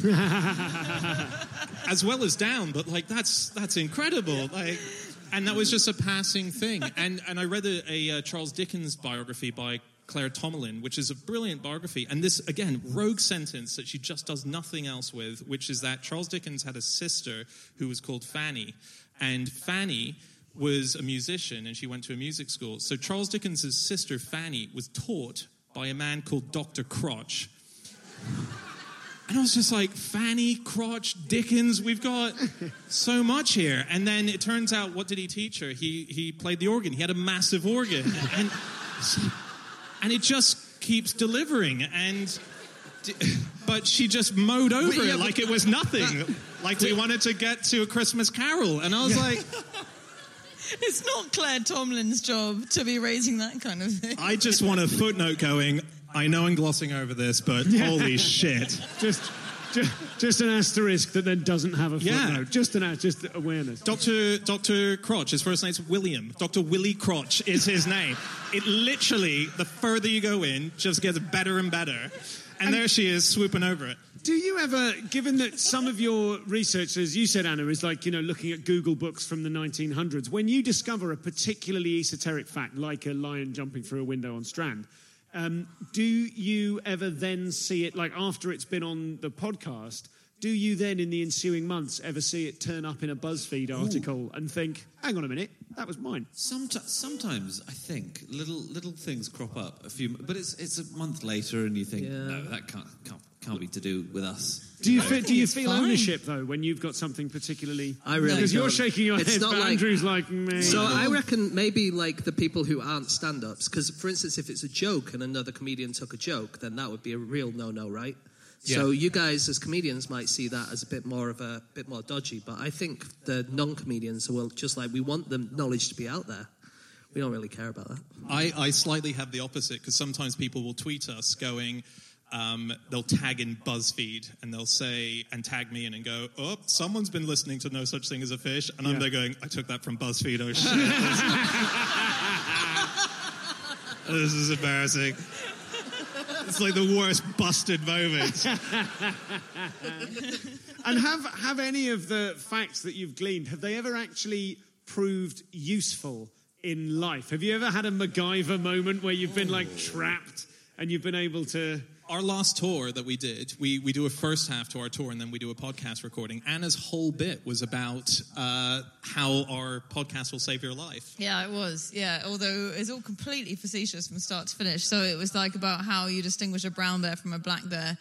As well as down, but like, that's that's incredible. Like, and that was just a passing thing. And, and I read a, a, a Charles Dickens biography by Claire Tomalin, which is a brilliant biography. And this, again, rogue sentence that she just does nothing else with, which is that Charles Dickens had a sister who was called Fanny. And Fanny was a musician, and she went to a music school. So Charles Dickens' sister, Fanny, was taught by a man called Doctor Crotch. And I was just like, Fanny, Crotch, Dickens, we've got so much here. And then it turns out, what did he teach her? He, he played the organ. He had a massive organ. And... So, And it just keeps delivering, and but she just mowed over yeah, it like it was nothing, that, like we wanted to get to A Christmas Carol, and I was yeah. like, it's not Claire Tomlin's job to be raising that kind of thing. I just want a footnote going, I know I'm glossing over this, but yeah. holy shit. Just... Just, just an asterisk that then doesn't have a footnote. Yeah. Just an just awareness. Doctor Doctor Crotch, his first name's William. Doctor Willie Crotch is his name. It literally, the further you go in, just gets better and better. And, and there she is, swooping over it. Do you ever, given that some of your research, as you said, Anna, is like, you know, looking at Google books from the nineteen hundreds, when you discover a particularly esoteric fact, like a lion jumping through a window on Strand, um, do you ever then see it, like after it's been on the podcast, do you then in the ensuing months ever see it turn up in a BuzzFeed article Ooh. and think, hang on a minute, that was mine? Sometimes, sometimes I think little little things crop up a few, but it's it's a month later, and you think, yeah. no, that can't can't can't be to do with us. Do you feel, do you feel ownership though when you've got something particularly? I really because don't. You're shaking your it's head, not but like, Andrew's like, meh. So I reckon maybe like the people who aren't stand-ups, because for instance, if it's a joke and another comedian took a joke, then that would be a real no-no, right? Yeah. So you guys as comedians might see that as a bit more of a bit more dodgy, but I think the non-comedians will just like, we want the knowledge to be out there. We don't really care about that. I, I slightly have the opposite, because sometimes people will tweet us going, um, they'll tag in BuzzFeed and they'll say, and tag me in and go, oh, someone's been listening to No Such Thing as a Fish, and yeah. I'm there going, I took that from BuzzFeed, oh shit. This is embarrassing. It's like the worst busted moment. And have have any of the facts that you've gleaned, have they ever actually proved useful in life? Have you ever had a MacGyver moment where you've been, like, trapped and you've been able to... Our last tour that we did, we, we do a first half to our tour and then we do a podcast recording. Anna's whole bit was about uh, how our podcast will save your life. Yeah, it was. Yeah, although it's all completely facetious from start to finish. So it was like about how you distinguish a brown bear from a black bear.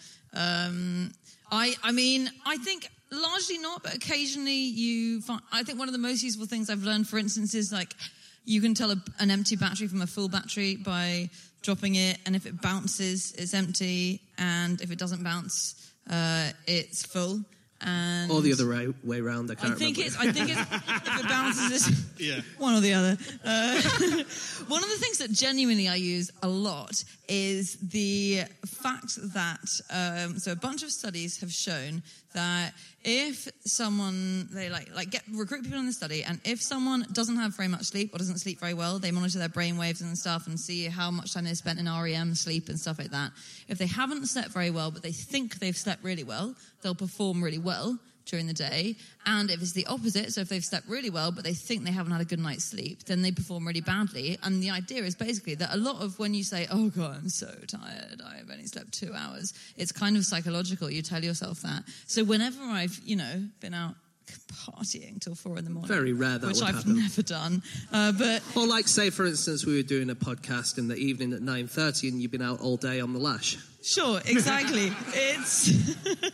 Um, I, I mean, I think largely not, but occasionally you find... I think one of the most useful things I've learned, for instance, is like you can tell a, an empty battery from a full battery by... dropping it, and if it bounces, it's empty, and if it doesn't bounce, uh, it's full. And or the other way, way around. I can't I think remember. it's. I think it's, if it bounces, it's yeah. one or the other. Uh, one of the things that genuinely I use a lot is the fact that um, so a bunch of studies have shown that if someone they like like get recruit people in the study, and if someone doesn't have very much sleep or doesn't sleep very well, they monitor their brain waves and stuff and see how much time they spent in R E M sleep and stuff like that. If they haven't slept very well, but they think they've slept really well, they'll perform really well during the day. And if it's the opposite, so if they've slept really well, but they think they haven't had a good night's sleep, then they perform really badly. And the idea is basically that a lot of when you say, oh God, I'm so tired, I've only slept two hours, it's kind of psychological. You tell yourself that. So whenever I've, you know, been out partying till four in the morning. Very rare that Which would I've happen. never done. Uh, but Or like, say, for instance, we were doing a podcast in the evening at nine thirty and you've been out all day on the lash. Sure, exactly. It's...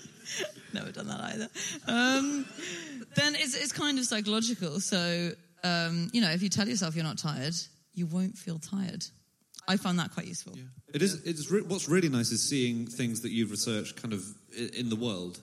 Never done that either. Um, then it's, it's kind of psychological. So, um, you know, if you tell yourself you're not tired, you won't feel tired. I find that quite useful. Yeah. It is. It's re- what's really nice is seeing things that you've researched kind of in the world.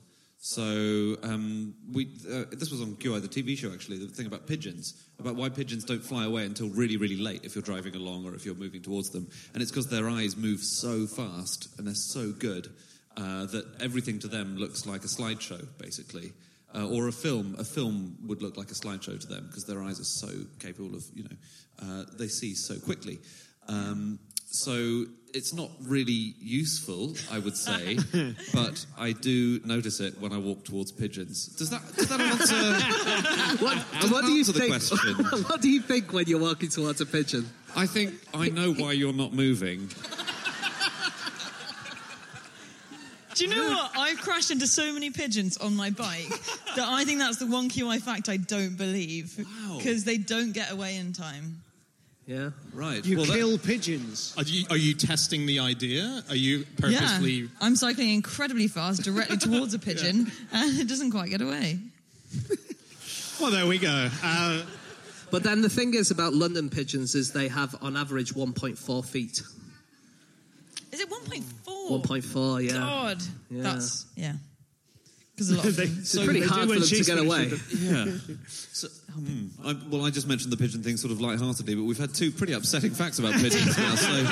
So um, we uh, this was on Q I, the T V show, actually, the thing about pigeons, about why pigeons don't fly away until really, really late if you're driving along or if you're moving towards them. And it's because their eyes move so fast and they're so good uh, that everything to them looks like a slideshow, basically. Uh, or a film. A film would look like a slideshow to them because their eyes are so capable of, you know, uh, they see so quickly. Um, so it's not really useful, I would say, but I do notice it when I walk towards pigeons. Does that does that answer? What, does what that do you answer the think? question? What do you think when you're walking towards a pigeon? I think I know why you're not moving. Do you know what? I've crashed into so many pigeons on my bike that I think that's the one Q I fact I don't believe. Wow. Because they don't get away in time. Yeah. Right. You well, kill that... pigeons. Are you, are you testing the idea? Are you purposely... Yeah. I'm cycling incredibly fast directly towards a pigeon yeah. and it doesn't quite get away. Well, there we go. Uh... But then the thing is about London pigeons is they have on average one point four feet. Is it one point four? one point four, yeah. God. Yeah. That's, yeah. Because a lot of They- them... It's So pretty they hard do for when them to she's get away. finished Yeah. So, hmm, I, well, I just mentioned the pigeon thing sort of lightheartedly, but we've had two pretty upsetting facts about pigeons now, so...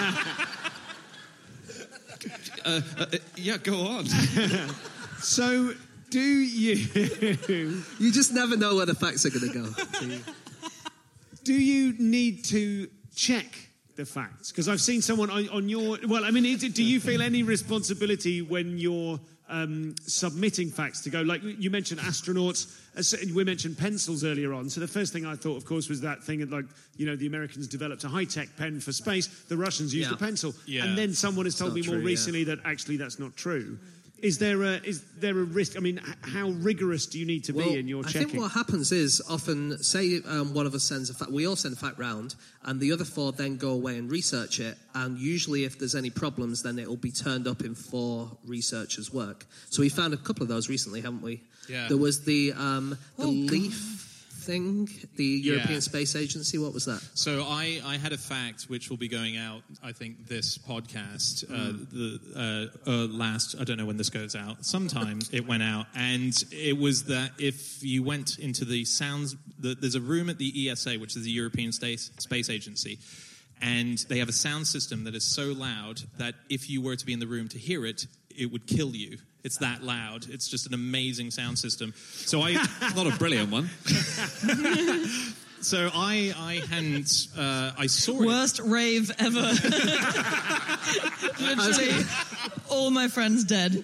Uh, uh, yeah, go on. So, do you... You just never know where the facts are going to go. do you need to check the facts? Because I've seen someone on, on your... Well, I mean, is it, do you feel any responsibility when you're um, submitting facts to go? Like, you mentioned astronauts, uh, we mentioned pencils earlier on. So the first thing I thought, of course, was that thing of, like, you know, the Americans developed a high-tech pen for space, the Russians used Yeah. a pencil. Yeah. And then someone has told Not me more true, recently yeah. that actually that's not true. Is there a is there a risk? I mean, h- how rigorous do you need to Well, be in your I checking? think what happens is often, say um, one of us sends a fact, we all send a fact round, and the other four then go away and research it, and usually if there's any problems, then it'll be turned up in four researchers' work. So we found a couple of those recently, haven't we? Yeah. There was the um, the Oh, LEAF thing, the European Yeah. Space Agency. What was that? So I, I had a fact which will be going out, I think, this podcast, uh, the uh, uh, last, I don't know when this goes out, sometime it went out, and it was that if you went into the sounds, the, there's a room at the E S A, which is the European Space, Space Agency, and they have a sound system that is so loud that if you were to be in the room to hear it, it would kill you. It's that loud. It's just an amazing sound system. So I... Not a brilliant one. So I, I hadn't, uh, I saw it. Worst rave ever. Literally, all my friends dead.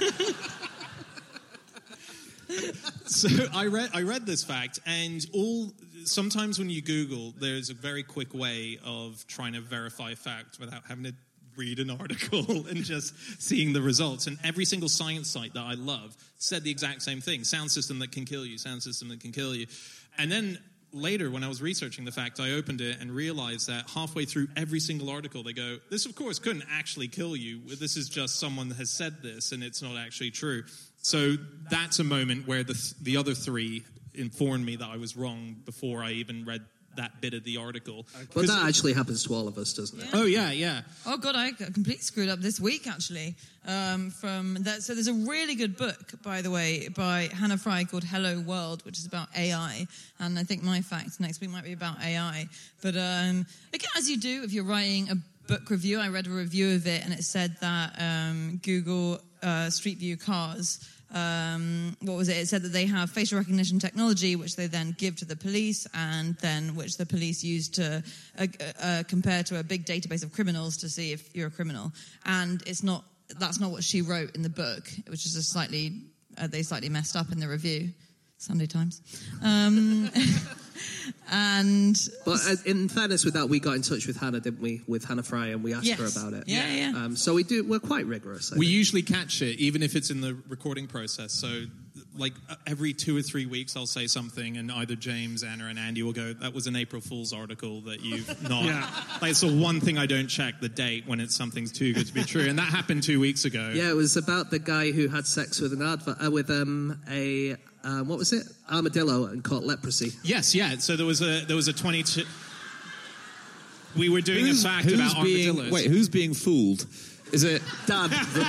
So I read, I read this fact, and all. Sometimes when you Google, there's a very quick way of trying to verify a fact without having to read an article and just seeing the results. And every single science site that I love said the exact same thing: sound system that can kill you, sound system that can kill you. And then later, when I was researching the fact, I opened it and realized that halfway through every single article, they go, this, of course, couldn't actually kill you. This is just someone has said this, and it's not actually true. So that's a moment where the th- the other three informed me that I was wrong before I even read that bit of the article. But that actually happens to all of us, doesn't it? Oh, yeah, yeah. Oh God, I got completely screwed up this week actually. Um, from that, so there's a really good book, by the way, by Hannah Fry called Hello World, which is about A I, and I think my fact next week might be about A I. But um, again, as you do, if you're writing a book review, I read a review of it, and it said that um, Google uh, Street View cars. Um, what was it? It said that they have facial recognition technology, which they then give to the police, and then which the police use to uh, uh, compare to a big database of criminals to see if you're a criminal. And it's not. That's not what she wrote in the book, which is a slightly. Uh, they slightly messed up in the review. Sunday Times. Um, and But uh, in fairness with that, we got in touch with Hannah, didn't we? With Hannah Fry, and we asked Yes. her about it. Yeah, yeah. Um, so we do. We're quite rigorous. I We think. usually catch it, even if it's in the recording process. So, like, every two or three weeks, I'll say something, and either James, Anna, and Andy will go, that was an April Fool's article that you've not... Yeah. Like, it's the one thing I don't check, the date, when it's something's too good to be true. And that happened two weeks ago. Yeah, it was about the guy who had sex with an advert uh, with um, a um, what was it? Armadillo and caught leprosy. Yes, yeah. So there was a there was a twenty-two... We were doing Who's, a fact who's about being, armadillos. Wait, who's being fooled? Is it Dan.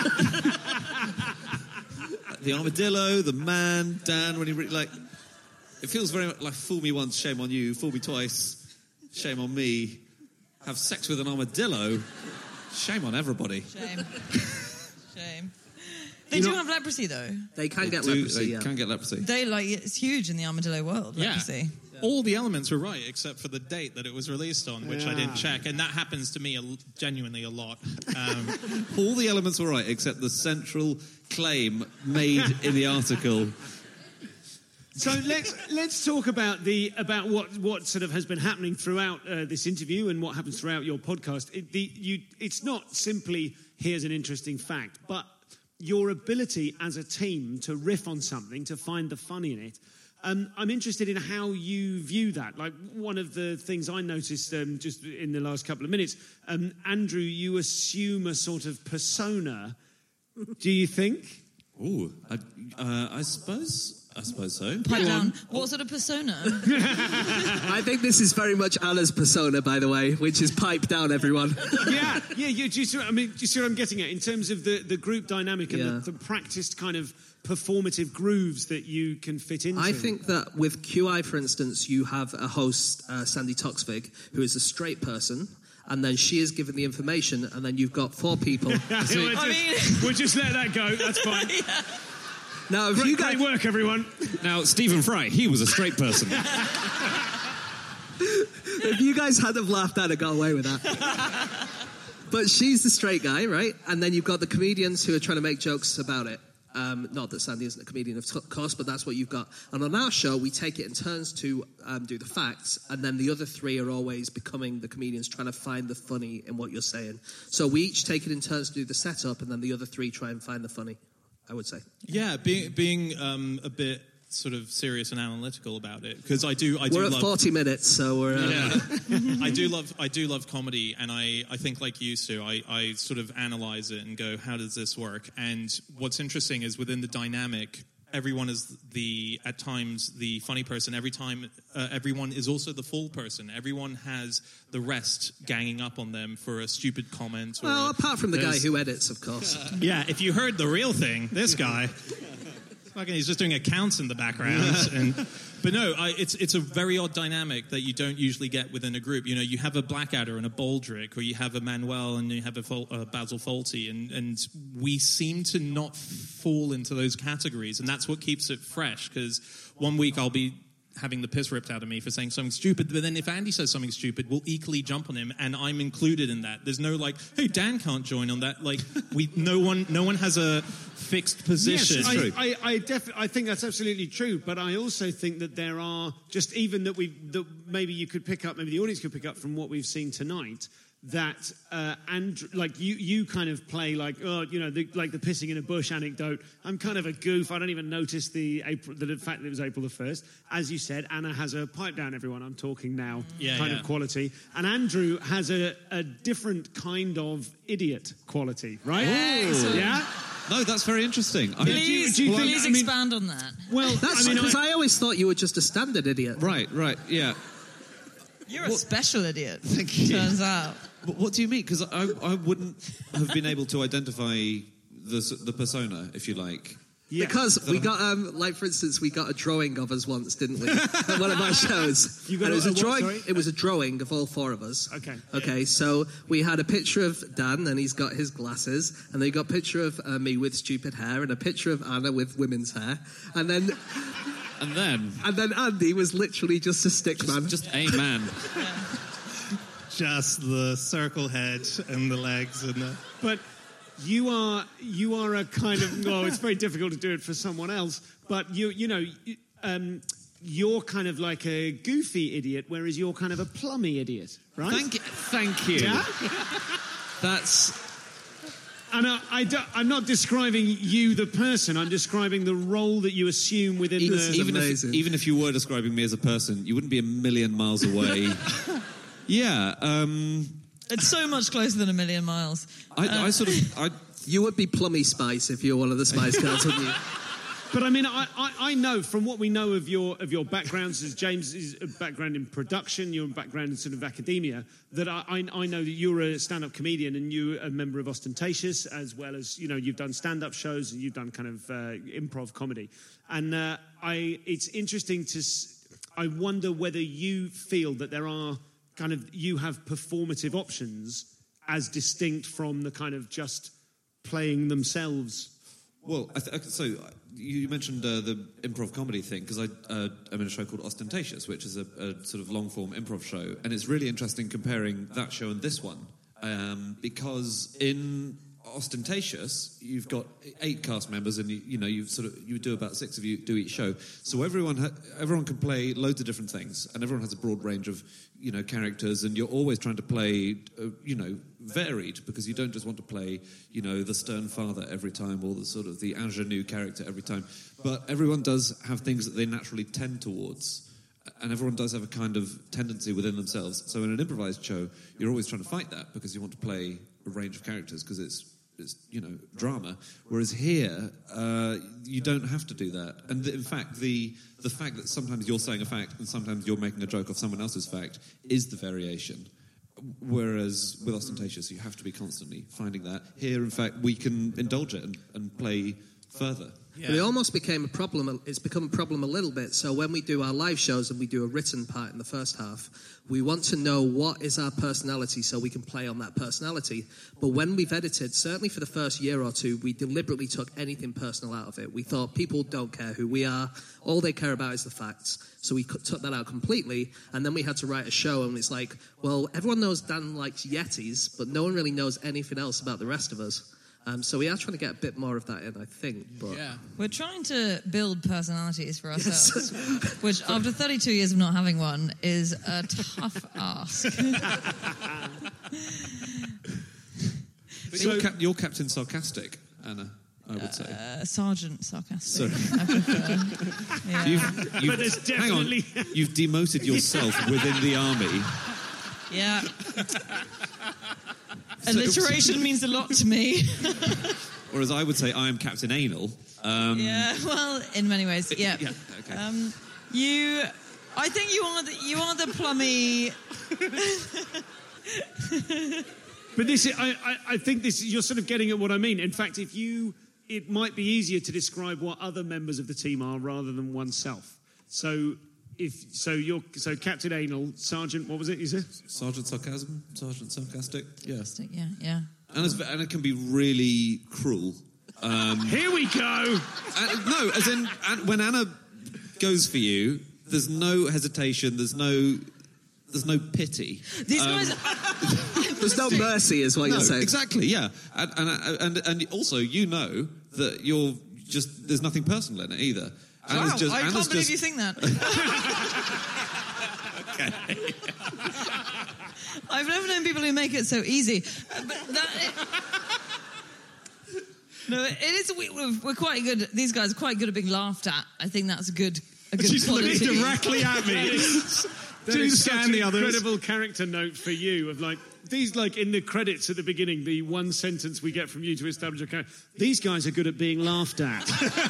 the armadillo, the man, Dan? When he re- like, it feels very much like fool me once, shame on you. Fool me twice, shame on me. Have sex with an armadillo, shame on everybody. shame, shame. They You do know- have leprosy though. They can They get do- leprosy. They Yeah. can get leprosy. They like it's huge in the armadillo world. Yeah. Leprosy. All the elements were right, except for the date that it was released on, which I didn't check. And that happens to me a, genuinely a lot. Um, All the elements were right except the central claim made in the article. So let's let's talk about the about what, what sort of has been happening throughout uh, this interview and what happens throughout your podcast. It, the, you, it's not simply here's an interesting fact, but your ability as a team to riff on something, to find the funny in it. Um, I'm interested in how you view that. Like one of the things I noticed um, just in the last couple of minutes, um, Andrew, you assume a sort of persona. Do you think? Ooh, I, uh, I suppose. I suppose so. Pipe down. What sort of persona? I think this is very much Anna's persona, by the way, which is pipe down, everyone. yeah, yeah. You, do you see what, I mean, do you see what I'm getting at in terms of the, the group dynamic and Yeah. the, the practiced kind of performative grooves that you can fit into? I think that with Q I, for instance, you have a host, uh, Sandy Toksvig, who is a straight person, and then she is given the information, and then you've got four people. we'll, I just, mean- we'll just let that go. That's fine. yeah. Now, if Great, you guys, great work, everyone. Now, Stephen Fry, he was a straight person. Yeah, If you guys hadn't have laughed, I'd have got away with that. But she's the straight guy, right? And then you've got the comedians who are trying to make jokes about it. Um, not that Sandy isn't a comedian, of course, but that's what you've got. And on our show, we take it in turns to um, do the facts, and then the other three are always becoming the comedians, trying to find the funny in what you're saying. So we each take it in turns to do the setup, and then the other three try and find the funny, I would say. Yeah, being being um, a bit sort of serious and analytical about it, because I do I do we're at love, forty minutes, so we're uh, yeah. I do love I do love comedy, and I, I think like you, Sue, I, I sort of analyze it and go, how does this work? And what's interesting is within the dynamic, everyone is the at times the funny person. Every time, uh, everyone is also the full person. Everyone has the rest ganging up on them for a stupid comment. Or well, a, apart from the guy who edits, of course. Yeah, if you heard the real thing, this guy. Fucking, he's just doing accounts in the background, and but no, I, it's it's a very odd dynamic that you don't usually get within a group. You know, you have a Blackadder and a Baldrick, or you have a Manuel and you have a Fol- uh, Basil Fawlty, and and we seem to not fall into those categories, and that's what keeps it fresh. Because one week I'll be having the piss ripped out of me for saying something stupid, but then if Andy says something stupid, we'll equally jump on him, and I'm included in that. There's no like, hey, Dan can't join on that. Like, we, no one, no one has a fixed position. Yes, I, I, I, def- I think that's absolutely true, but I also think that there are just even that we that maybe you could pick up, maybe the audience could pick up from what we've seen tonight. That uh, and like you, you kind of play like oh you know the, like the pissing in a bush anecdote. I'm kind of a goof. I don't even notice the April the fact that it was April the first. As you said, Anna has a pipe down. Everyone, I'm talking now. Yeah, kind yeah. of quality, and Andrew has a, a different kind of idiot quality, right? Excellent. Yeah. No, that's very interesting. I mean, Please, do you- do you think- please I mean- expand on that. Well, That's I mean, because I, I always thought you were just a standard idiot. right, right, yeah. You're a special idiot. Thank you. Turns out. But what do you mean? Because I, I wouldn't have been able to identify the the persona, if you like. yeah. Because we got, um, like for instance, we got a drawing of us once, didn't we? At one of our shows. You got And it was a- a, a what, drawing. sorry? It was a drawing of all four of us. Okay. Okay. So we had a picture of Dan, and he's got his glasses, and then you got a picture of uh, me with stupid hair, and a picture of Anna with women's hair, and then And then, and then Andy was literally just a stick man. just a man. Just the circle head and the legs and the... But you are you are a kind of well, it's very difficult to do it for someone else. But you you know you- um, you're kind of like a goofy idiot, whereas you're kind of a plummy idiot, right? Thank you. Thank you. Yeah. That's And I, I don't- I'm not describing you, the person. I'm describing the role that you assume within even, the. even if amazing. even if you were describing me as a person, you wouldn't be a million miles away. yeah. Um, It's so much closer than a million miles. I, I sort of. I, You would be Plummy Spice if you were one of the Spice Girls, wouldn't you? But I mean, I, I, I know from what we know of your of your backgrounds, as James's background in production, your background in sort of academia, that I, I, I know that you're a stand-up comedian and you're a member of Ostentatious, as well as, you know, you've done stand-up shows and you've done kind of uh, improv comedy. And uh, I, it's interesting to, s- I wonder whether you feel that there are kind of, you have performative options as distinct from the kind of just playing themselves. well, I th- so you mentioned uh, the improv comedy thing because I uh, I'm in a show called Ostentatious, which is a, a sort of long form improv show, and it's really interesting comparing that show and this one um, because in Ostentatious you've got eight cast members, and you, you know you sort of you do about six of you do each show, so everyone ha- everyone can play loads of different things, and everyone has a broad range of you know characters, and you're always trying to play uh, you know varied, because you don't just want to play you know the stern father every time or the sort of the ingenue character every time, but everyone does have things that they naturally tend towards, and everyone does have a kind of tendency within themselves. So in an improvised show you're always trying to fight that because you want to play a range of characters because it's it's you know drama, whereas here uh, you don't have to do that. And th- in fact the the fact that sometimes you're saying a fact and sometimes you're making a joke of someone else's fact is the variation, whereas with Ostentatious you have to be constantly finding that. Here in fact we can indulge it and, and play further. Yeah. But it almost became a problem. It's become a problem a little bit. So when we do our live shows and we do a written part in the first half, we want to know what is our personality so we can play on that personality. But when we've edited, certainly for the first year or two, we deliberately took anything personal out of it. We thought people don't care who we are. All they care about is the facts. So we took that out completely. And then we had to write a show. And it's like, well, everyone knows Dan likes Yetis, but no one really knows anything else about the rest of us. Um, so we are trying to get a bit more of that in, I think. But yeah. We're trying to build personalities for ourselves, yes. Which after thirty-two years of not having one is a tough ask. But so, you're, cap- you're Captain Sarcastic, Anna, I would uh, say. Uh, Sergeant Sarcastic. Sorry. I prefer. Yeah. You've, you've, but there's definitely... Hang on. You've demoted yourself within the army. Yeah. Alliteration means a lot to me. Or as I would say, I am Captain Anal. Um, yeah, well, in many ways, yeah. yeah okay. Um, you, I think you are the, you are the plummy. But this, is, I, I, I think this, you're sort of getting at what I mean. In fact, if you, it might be easier to describe what other members of the team are rather than oneself. So. If so, you're so Captain Anal, Sergeant. What was it you said? Sergeant Sarcasm, Sergeant Sarcastic. Yeah, yeah, yeah. And, it's, and it can be really cruel. Um, Here we go. And, no, as in and when Anna goes for you, there's no hesitation. There's no, there's no pity. These um, guys. There's no mercy, is what no, you're saying. Exactly. Yeah, and, and and and also you know that you're just there's nothing personal in it either. Wow, just, I Anna's can't believe just... you think that. Okay. I've never known people who make it so easy. But that, it, no, it is. We, we're quite good. These guys are quite good at being laughed at. I think that's a good, a good She's quality. looking directly at me. Do is scan such the an others. Incredible character note for you of like these, like in the credits at the beginning, the one sentence we get from you to establish a character. These guys are good at being laughed at.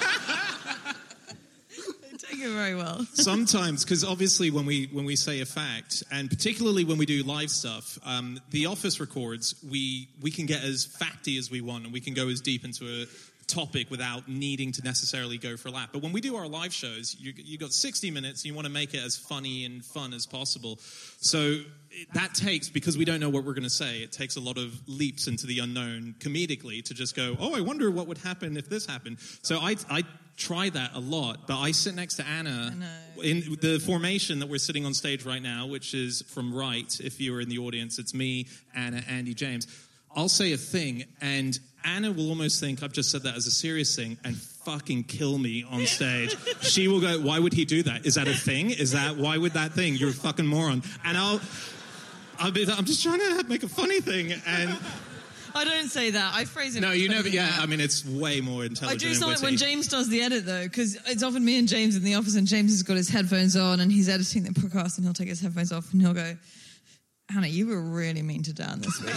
Very well. Sometimes, because obviously when we when we say a fact, and particularly when we do live stuff, um, the office records, we we can get as facty as we want, and we can go as deep into a topic without needing to necessarily go for a lap. But when we do our live shows, you you got sixty minutes, and you want to make it as funny and fun as possible. So it, that takes, because we don't know what we're going to say, it takes a lot of leaps into the unknown comedically to just go, oh, I wonder what would happen if this happened. So I I. try that a lot, but I sit next to Anna in the formation that we're sitting on stage right now, which is from right. If you were in the audience, it's me, Anna, Andy, James. I'll say a thing, and Anna will almost think I've just said that as a serious thing and fucking kill me on stage. She will go, why would he do that? Is that a thing? Is that, why would that thing? You're a fucking moron. And I'll, I'll be, I'm just trying to make a funny thing, and... I don't say that. I phrase it. No, you never. Yeah, that. I mean, it's way more intelligent. I do sound like when James does the edit, though, because it's often me and James in the office, and James has got his headphones on, and he's editing the podcast, and he'll take his headphones off, and he'll go, "Hannah, you were really mean to Dan this week."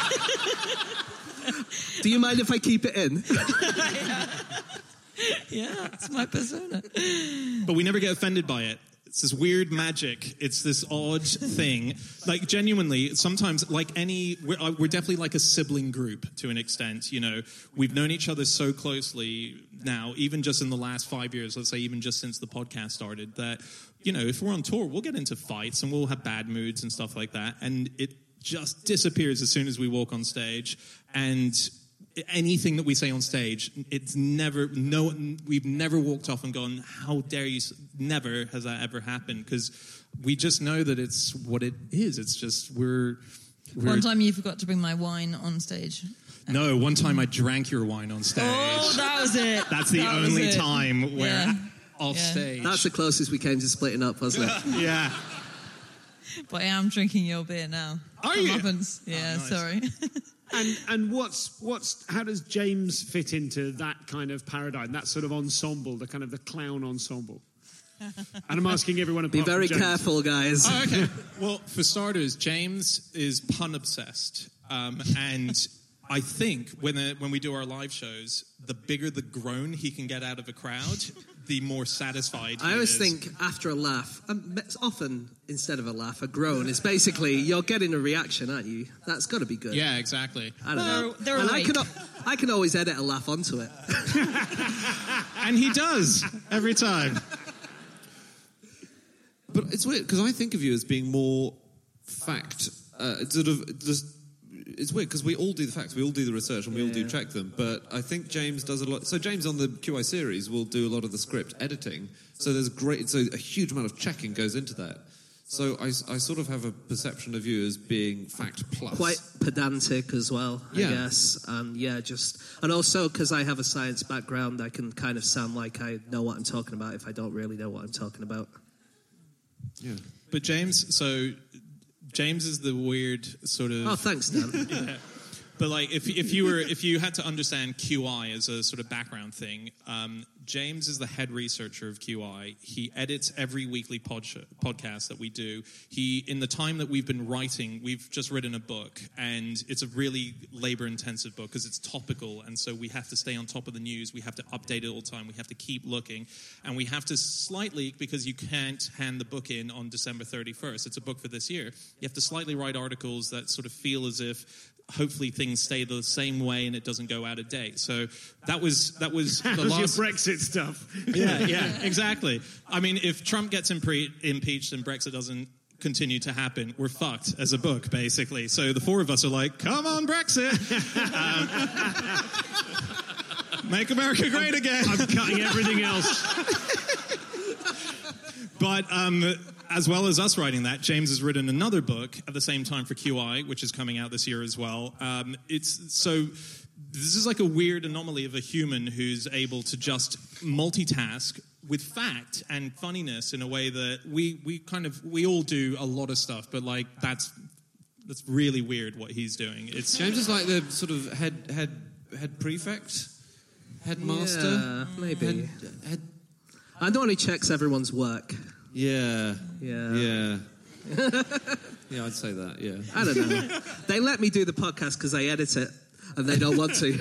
Do you mind if I keep it in? yeah. yeah, it's my persona. But we never get offended by it. It's this weird magic. It's this odd thing. Like, genuinely, sometimes, like any... We're, we're definitely like a sibling group, to an extent, you know. We've known each other so closely now, even just in the last five years, let's say even just since the podcast started, that, you know, if we're on tour, we'll get into fights and we'll have bad moods and stuff like that, and it just disappears as soon as we walk on stage, and... anything that we say on stage, it's never, no, we've never walked off and gone, how dare you, never has that ever happened, because we just know that it's what it is. It's just, we're, we're... One time you forgot to bring my wine on stage. No, one time I drank your wine on stage. Oh, that was it. That's the that only time where, yeah. off yeah. stage. That's the closest we came to splitting up, wasn't it? Yeah. But I am drinking your beer now. Are you? Happens. Yeah, oh, nice. sorry. And and what's what's how does James fit into that kind of paradigm, that sort of ensemble, the kind of the clown ensemble? And I'm asking everyone. Be very careful, guys. Oh, okay. Well, for starters, James is pun obsessed, um, and I think when the, when we do our live shows, the bigger the groan he can get out of a crowd, the more satisfied. I he always is. think after a laugh, um, it's often instead of a laugh, a groan. It's basically you're getting a reaction, aren't you? That's got to be good. Yeah, exactly. I don't Well, know. they're And I awake. can, al- I can always edit a laugh onto it. And he does every time. But it's weird because I think of you as being more fact. Uh, it's sort of just. It's weird because we all do the facts, we all do the research, and we all do check them. But I think James does a lot. So James on the Q I series will do a lot of the script editing. So there's great. So a huge amount of checking goes into that. So I, I sort of have a perception of you as being fact plus. Quite pedantic as well, Yeah. I guess. And yeah, just and also because I have a science background, I can kind of sound like I know what I'm talking about if I don't really know what I'm talking about. Yeah. But James, so James is the weird sort of. Oh, thanks, Dan. Yeah. But like, if if you were if you had to understand Q I as a sort of background thing, um, James is the head researcher of Q I. He edits every weekly pod sh- podcast that we do. He, in the time that we've been writing, we've just written a book, and it's a really labor-intensive book because it's topical, and so we have to stay on top of the news. We have to update it all the time. We have to keep looking, and we have to slightly, because you can't hand the book in on December thirty-first. It's a book for this year. You have to slightly write articles that sort of feel as if hopefully things stay the same way and it doesn't go out of date. So that was that was the How's last your Brexit stuff? yeah, yeah, exactly. I mean, if Trump gets impre- impeached and Brexit doesn't continue to happen, we're fucked as a book, basically. So the four of us are like, come on, Brexit. um, make America great again. I'm cutting everything else. But um, as well as us writing that, James has written another book at the same time for Q I, which is coming out this year as well. Um, it's so this is like a weird anomaly of a human who's able to just multitask with fact and funniness in a way that we we kind of we all do a lot of stuff, but like that's that's really weird what he's doing. It's James is like the sort of head head head prefect, headmaster, Yeah, maybe. Head, head, I'm the one who checks everyone's work. yeah, Yeah. yeah, yeah. I'd say that. Yeah. I don't know. They let me do the podcast because I edit it, and they don't want to.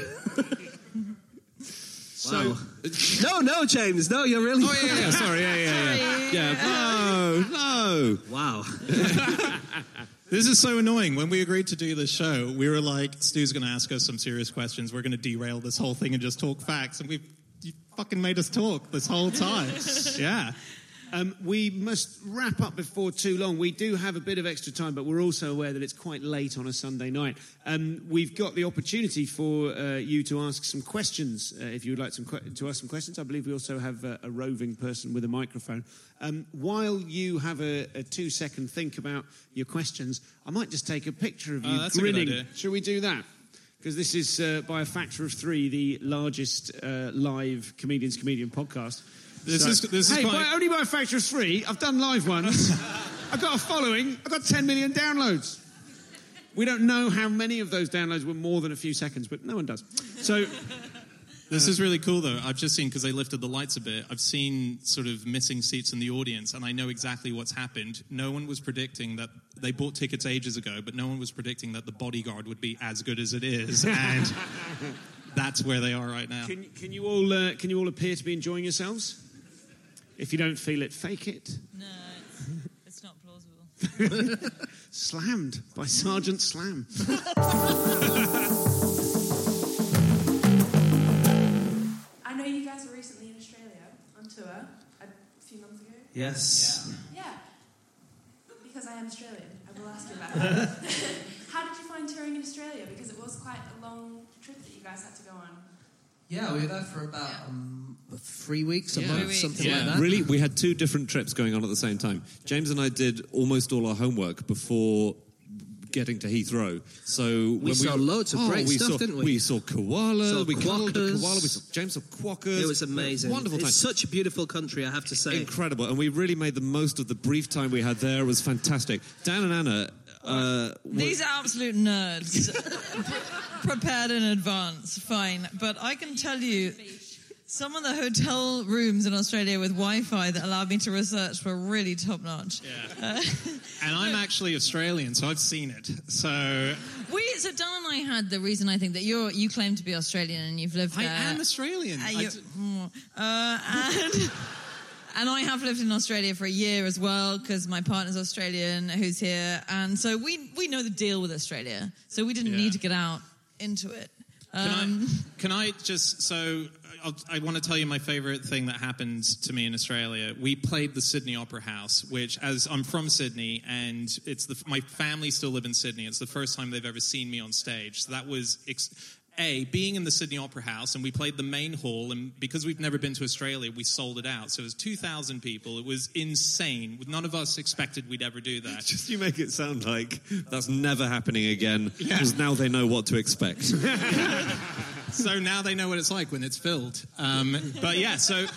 So, No, no, James. No, you're really. oh yeah, yeah. Sorry, yeah, yeah, yeah. Yeah. No, no. Wow. This is so annoying. When we agreed to do this show, we were like, Stu's going to ask us some serious questions. We're going to derail this whole thing and just talk facts. And we you fucking made us talk this whole time. Yeah. Um, we must wrap up before too long. We do have a bit of extra time, but we're also aware that it's quite late on a Sunday night. Um, we've got the opportunity for uh, you to ask some questions. Uh, if you would like some que- to ask some questions, I believe we also have a, a roving person with a microphone. Um, while you have a, a two-second think about your questions, I might just take a picture of you Oh, that's a good grinning. idea. Shall we do that? Because this is, uh, by a factor of three, the largest uh, live Comedians Comedian podcast. This So- is this is hey, quite, by, only by a factor of three. I've done live ones. I've got a following. I've got ten million downloads. We don't know how many of those downloads were more than a few seconds, but no one does. So, This is really cool, though. I've just seen, because they lifted the lights a bit, I've seen sort of missing seats in the audience, and I know exactly what's happened. No one was predicting that. They bought tickets ages ago, but no one was predicting that The Bodyguard would be as good as it is, and that's where they are right now. can, can you all uh, can you all appear to be enjoying yourselves? If you don't feel it, fake it. No, it's, it's not plausible. Slammed by Sergeant Slam. I know you guys were recently in Australia on tour a few months ago. Yes. Yeah. Because I am Australian, I will ask you about that. How did you find touring in Australia? Because it was quite a long trip that you guys had to go on. Yeah, we were there for about um, three weeks, a Yeah. month, Three weeks. something Yeah. like that. Really, we had two different trips going on at the same time. James and I did almost all our homework before getting to Heathrow. So when saw loads of oh, great we stuff, saw, didn't we? We saw koala. Saw we cuddled a quokkas. koala. We saw James saw quokkas. It was amazing. Wonderful time. It's such a beautiful country, I have to say. Incredible, and we really made the most of the brief time we had there. It was fantastic. Dan and Anna, uh, were- These are absolute nerds. Prepared in advance, fine. But I can tell you, some of the hotel rooms in Australia with Wi-Fi that allowed me to research were really top-notch. Yeah. And I'm actually Australian, so I've seen it. So We, so Dan and I had the reason I think that you're you claim to be Australian and you've lived I there. am Australian. Uh, I you- d- uh, and, and I have lived in Australia for a year as well because my partner's Australian who's here. And so we, we know the deal with Australia. So we didn't Yeah. need to get out into it. Can, Um, I, can I just, so I'll, I want to tell you my favourite thing that happened to me in Australia. We played the Sydney Opera House, which as I'm from Sydney and it's the, my family still live in Sydney. It's the first time they've ever seen me on stage. So that was, ex- A, being in the Sydney Opera House, and we played the main hall, and because we've never been to Australia, we sold it out. So it was two thousand people. It was insane. None of us expected we'd ever do that. Just you make it sound like that's never happening again, because now they know what to expect. So now they know what it's like when it's filled. Um, but yeah, so...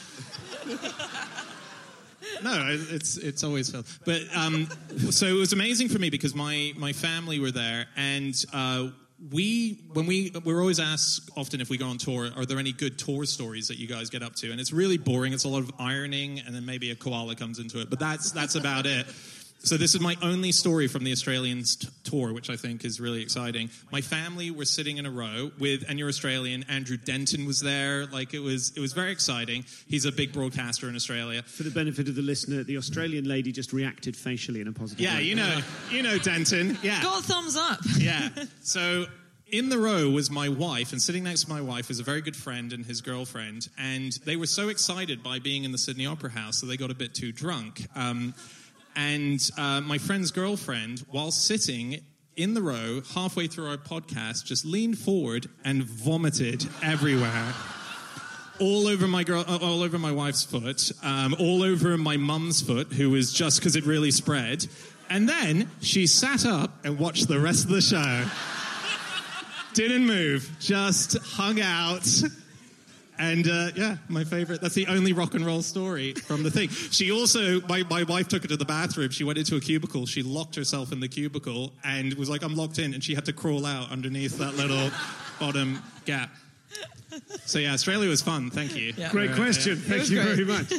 No, it's it's always filled. But um, so it was amazing for me because my, my family were there, and uh, we when we we're always asked often if we go on tour, are there any good tour stories that you guys get up to? And it's really boring. It's a lot of ironing, and then maybe a koala comes into it. But that's that's about it. So this is my only story from the Australian t- tour, which I think is really exciting. My family were sitting in a row with, and you're Australian, Andrew Denton was there. Like, it was it was very exciting. He's a big broadcaster in Australia. For the benefit of the listener, the Australian lady just reacted facially in a positive Yeah, way. you know, you know Denton. Yeah. got a thumbs up. Yeah. So in the row was my wife, and sitting next to my wife was a very good friend and his girlfriend, and they were so excited by being in the Sydney Opera House that they got a bit too drunk. Um, and uh, my friend's girlfriend, while sitting in the row halfway through our podcast, just leaned forward and vomited everywhere. All over my girl, all over my wife's foot, um, all over my mum's foot, who was just because it really spread. And then she sat up and watched the rest of the show. Didn't move, just hung out. And, uh, yeah, my favourite. That's the only rock and roll story from the thing. She also, my, my wife took her to the bathroom. She went into a cubicle. She locked herself in the cubicle and was like, I'm locked in. And she had to crawl out underneath that little bottom gap. So, yeah, Australia was fun. Thank you. Yeah. Great Uh, question. yeah. Thank you great. very much.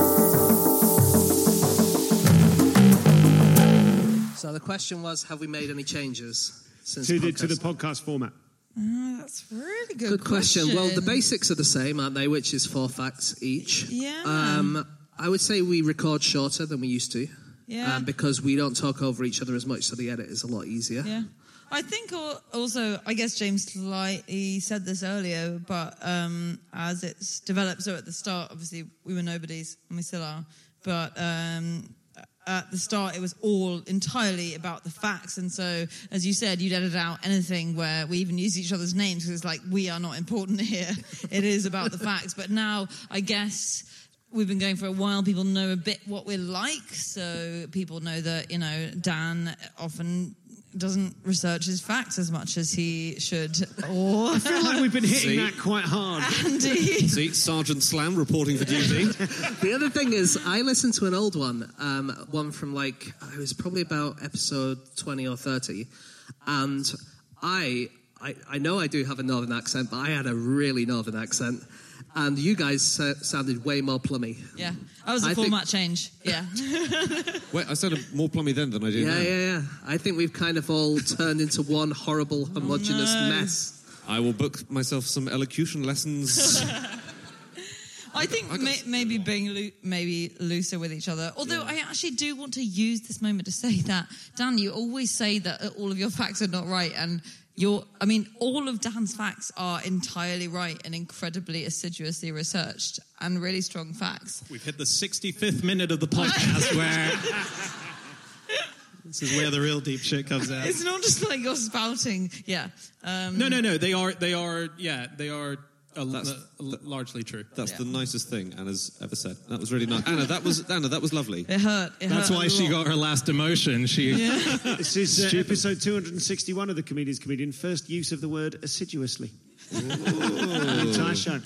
So the question was, have we made any changes since To the the, to the podcast? podcast format. Oh, that's a really good, Good question. Well, the basics are the same, aren't they? Which is four facts each. Yeah. Um, I would say we record shorter than we used to. Yeah. Um, because we don't talk over each other as much, so the edit is a lot easier. Yeah. I think al- also, I guess James slightly said this earlier, but um, as it's developed, so at the start, obviously, we were nobodies, and we still are, but um, at the start, it was all entirely about the facts, and so, as you said, you'd edit out anything where we even use each other's names, because it's like, we are not important here. It is about the facts, but now, I guess... We've been going for a while. People know a bit what we're like. So people know that, you know, Dan often doesn't research his facts as much as he should. Or I feel like we've been hitting See? that quite hard. Andy. See, Sergeant Slam reporting for duty. The other thing is, I listened to an old one, um, one from like, it was probably about episode twenty or thirty, and I, I, I know I do have a northern accent, but I had a really northern accent. And you guys uh, sounded way more plummy. Yeah. That was a I think- format change. Yeah. Wait, I sounded more plummy then than I do Yeah, now. yeah, yeah. I think we've kind of all turned into one horrible, homogenous no. mess. I will book myself some elocution lessons. I think I got- may, maybe being loo- maybe looser with each other. Although I actually do want to use this moment to say that, Dan, you always say that all of your facts are not right, and you're, I mean, all of Dan's facts are entirely right and incredibly assiduously researched and really strong facts. We've hit the sixty-fifth minute of the podcast where... This is where the real deep shit comes out. It's not just like you're spouting. Yeah. Um, No, no, no. They are, they are, yeah, they are uh, That's- uh, largely true. That's Yeah. the nicest thing Anna's ever said. That was really nice. Anna, that was Anna, that was lovely. It hurt. It That's hurt why a she lot. got her last emotion. She, This is uh, episode two hundred sixty-one of The Comedian's Comedian. First use of the word assiduously. An entire show.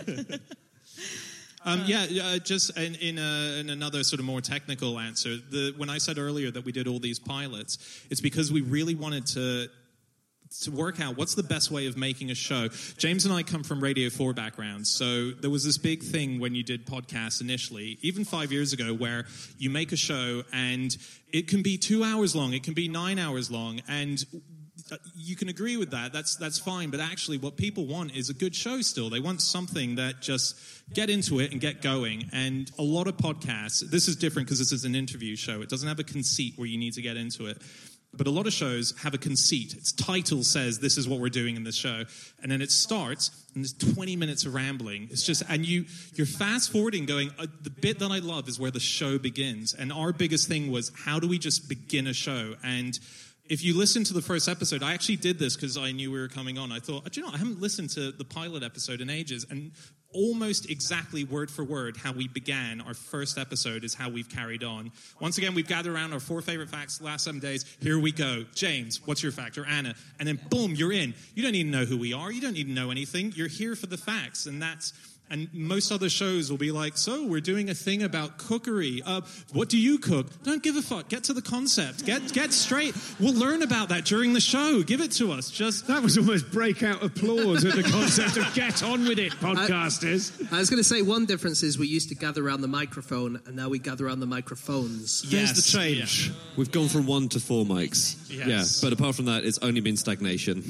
Um, yeah, uh, just in, in, a, in another sort of more technical answer, the, when I said earlier that we did all these pilots, it's because we really wanted to to work out what's the best way of making a show. James and I come from Radio four backgrounds, so there was this big thing when you did podcasts initially, even five years ago, where you make a show and it can be two hours long, it can be nine hours long, and uh, you can agree with that. That's that's fine. But actually, what people want is a good show still. They want something that just get into it and get going. And a lot of podcasts, this is different because this is an interview show. It doesn't have a conceit where you need to get into it. But a lot of shows have a conceit. Its title says this is what we're doing in this show. And then it starts, and there's twenty minutes of rambling. It's just, and you, you're fast forwarding going, uh, the bit that I love is where the show begins. And our biggest thing was, how do we just begin a show? And if you listen to the first episode, I actually did this because I knew we were coming on. I thought, do you know, I haven't listened to the pilot episode in ages. And almost exactly word for word how we began our first episode is how we've carried on. Once again, we've gathered around our four favorite facts the last seven days. Here we go. James, what's your fact? Or Anna. And then boom, you're in. You don't even know who we are. You don't even know anything. You're here for the facts. And that's... And most other shows will be like, so we're doing a thing about cookery. Uh, what do you cook? Don't give a fuck. Get to the concept. Get get straight. We'll learn about that during the show. Give it to us. Just That was almost breakout applause at the concept of get on with it, podcasters. I, I was going to say one difference is we used to gather around the microphone and now we gather around the microphones. There's Yes, the change. yeah. We've gone from one to four mics. Yes. Yeah, but apart from that, it's only been stagnation.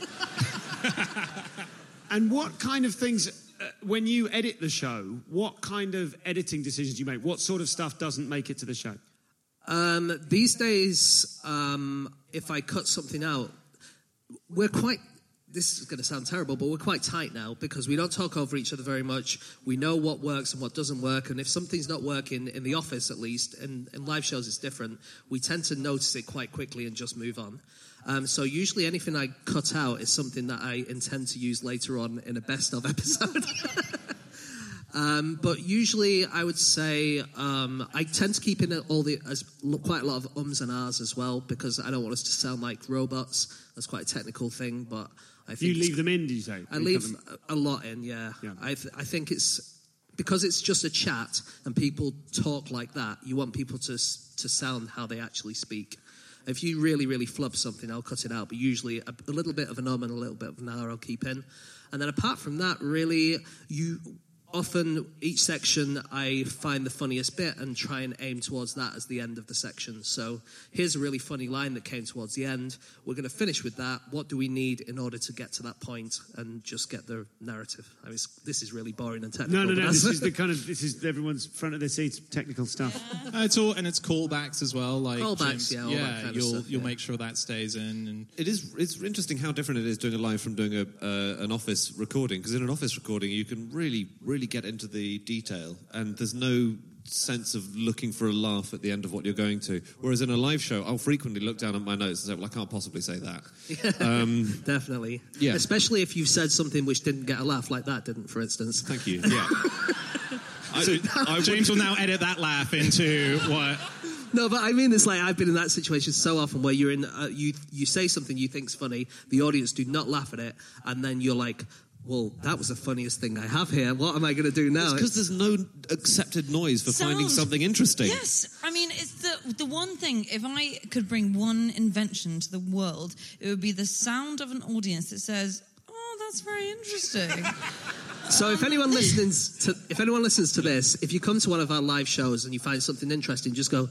And what kind of things, uh, when you edit the show, what kind of editing decisions do you make? What sort of stuff doesn't make it to the show? Um, these days, um, if I cut something out, we're quite... This is going to sound terrible, but we're quite tight now because we don't talk over each other very much. We know what works and what doesn't work. And if something's not working, in the office at least, and in live shows it's different, we tend to notice it quite quickly and just move on. Um, so usually anything I cut out is something that I intend to use later on in a best-of episode. Um, but usually, I would say um, I tend to keep in all the as quite a lot of ums and ahs as well because I don't want us to sound like robots. That's quite a technical thing, but I think You leave them in, do you say? I You leave cut them- a lot in. Yeah, Yeah. I th- I think it's because it's just a chat and people talk like that. You want people to s- to sound how they actually speak. If you really, really flub something, I'll cut it out. But usually, a, a little bit of an um and a little bit of an ah I'll keep in. And then apart from that, really, you. Often, each section, I find the funniest bit and try and aim towards that as the end of the section. So here's a really funny line that came towards the end. We're going to finish with that. What do we need in order to get to that point and just get the narrative? I mean, this is really boring and technical. No, no, but no. that's- This is the kind of this is everyone's front of their seats technical stuff. Uh, it's all and it's callbacks as well. Like Callbacks, James, yeah, all yeah. that kind of you'll stuff, you'll yeah. make sure that stays in. And It is. It's interesting how different it is doing a live from doing a uh, an office recording. Because in an office recording, you can really, really get into the detail, and there's no sense of looking for a laugh at the end of what you're going to. Whereas in a live show, I'll frequently look down at my notes and say, "Well, I can't possibly say that." Um, Definitely. Yeah. Especially if you've said something which didn't get a laugh, like that didn't, for instance. Thank you. Yeah. I, I James will now edit that laugh into what? No, but I mean this like I've been in that situation so often where you're in, uh, you you say something you think's funny, the audience do not laugh at it, and then you're like, well, that was the funniest thing I have here. What am I going to do now? because there's no accepted noise for finding Sound. something interesting. Yes, I mean it's the the one thing. If I could bring one invention to the world, it would be the sound of an audience that says, "Oh, that's very interesting." So if anyone listens to if anyone listens to this, if you come to one of our live shows and you find something interesting, just go.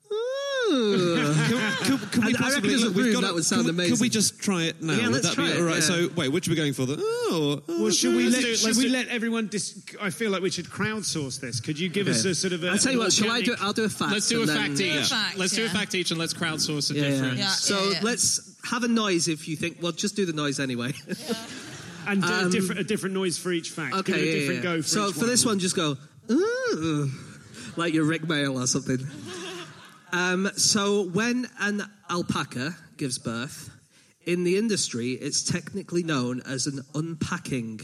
Ooh. Can, can, can we And I reckon possibly? as a look, we've room got that to- would sound can we, amazing. Can we just try it now? Yeah, Would let's that try be it, all right? yeah. So wait, which are we going for? The oh, oh Well, should we Let's let do- should let's we do- let everyone? Dis- I feel like we should crowdsource this. Could you give Okay. us a sort of? A, I'll tell you what. Shall I do? organic- I'll do a fact. Let's do a and fact then- each. Yeah. Fact, let's do a yeah. fact each, and let's crowdsource a Yeah, yeah. different. Yeah. So let's have a noise if you think. Well, just do the noise anyway. and do a Um, different a different noise for each fact. Okay, Give it a yeah, different yeah. go. For so each for this one, just go, ooh, like your Rick Mail or something. Um, so when an alpaca gives birth, in the industry, it's technically known as an unpacking.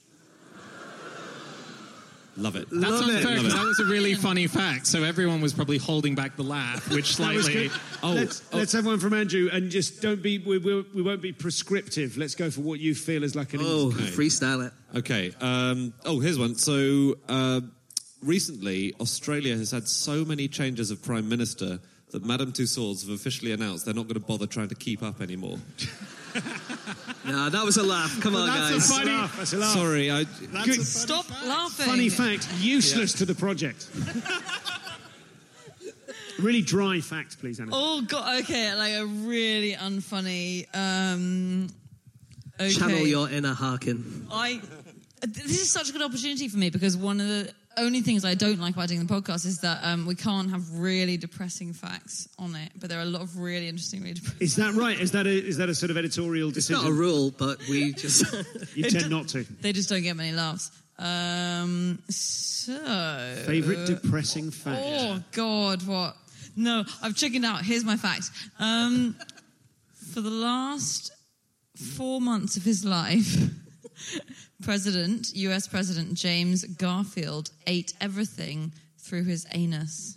love it. That's Love it. unfair Love because it. that was a really funny fact. So everyone was probably holding back the laugh, which That was slightly. good. Oh, let's, oh. let's have one from Andrew, and just don't be. We, we, we won't be prescriptive. Let's go for what you feel is like an. Oh, Okay. freestyle it. Okay. Um, oh, here's one. So uh, recently, Australia has had so many changes of prime minister that Madame Tussauds have officially announced they're not going to bother trying to keep up anymore. No, that was a laugh. Come on, That's guys. a funny. Laugh. That's a laugh. Sorry, I. Good. Stop laughing. Funny fact, useless to the project. Really dry fact, please, Anna. Oh, God, okay, like a really unfunny... Um, okay. Channel your inner Harkin. I. This is such a good opportunity for me because one of the only things I don't like about doing the podcast is that um, we can't have really depressing facts on it, but there are a lot of really interesting, really depressing... Is that right? Is that a, is that a sort of editorial decision? It's not a rule, but we just... you tend d- not to. They just don't get many laughs. Um, so... Favourite depressing fact? Oh, God, what? No, I've chickened out. Here's my fact. Um, for the last four months of his life... President, U S President James Garfield ate everything through his anus.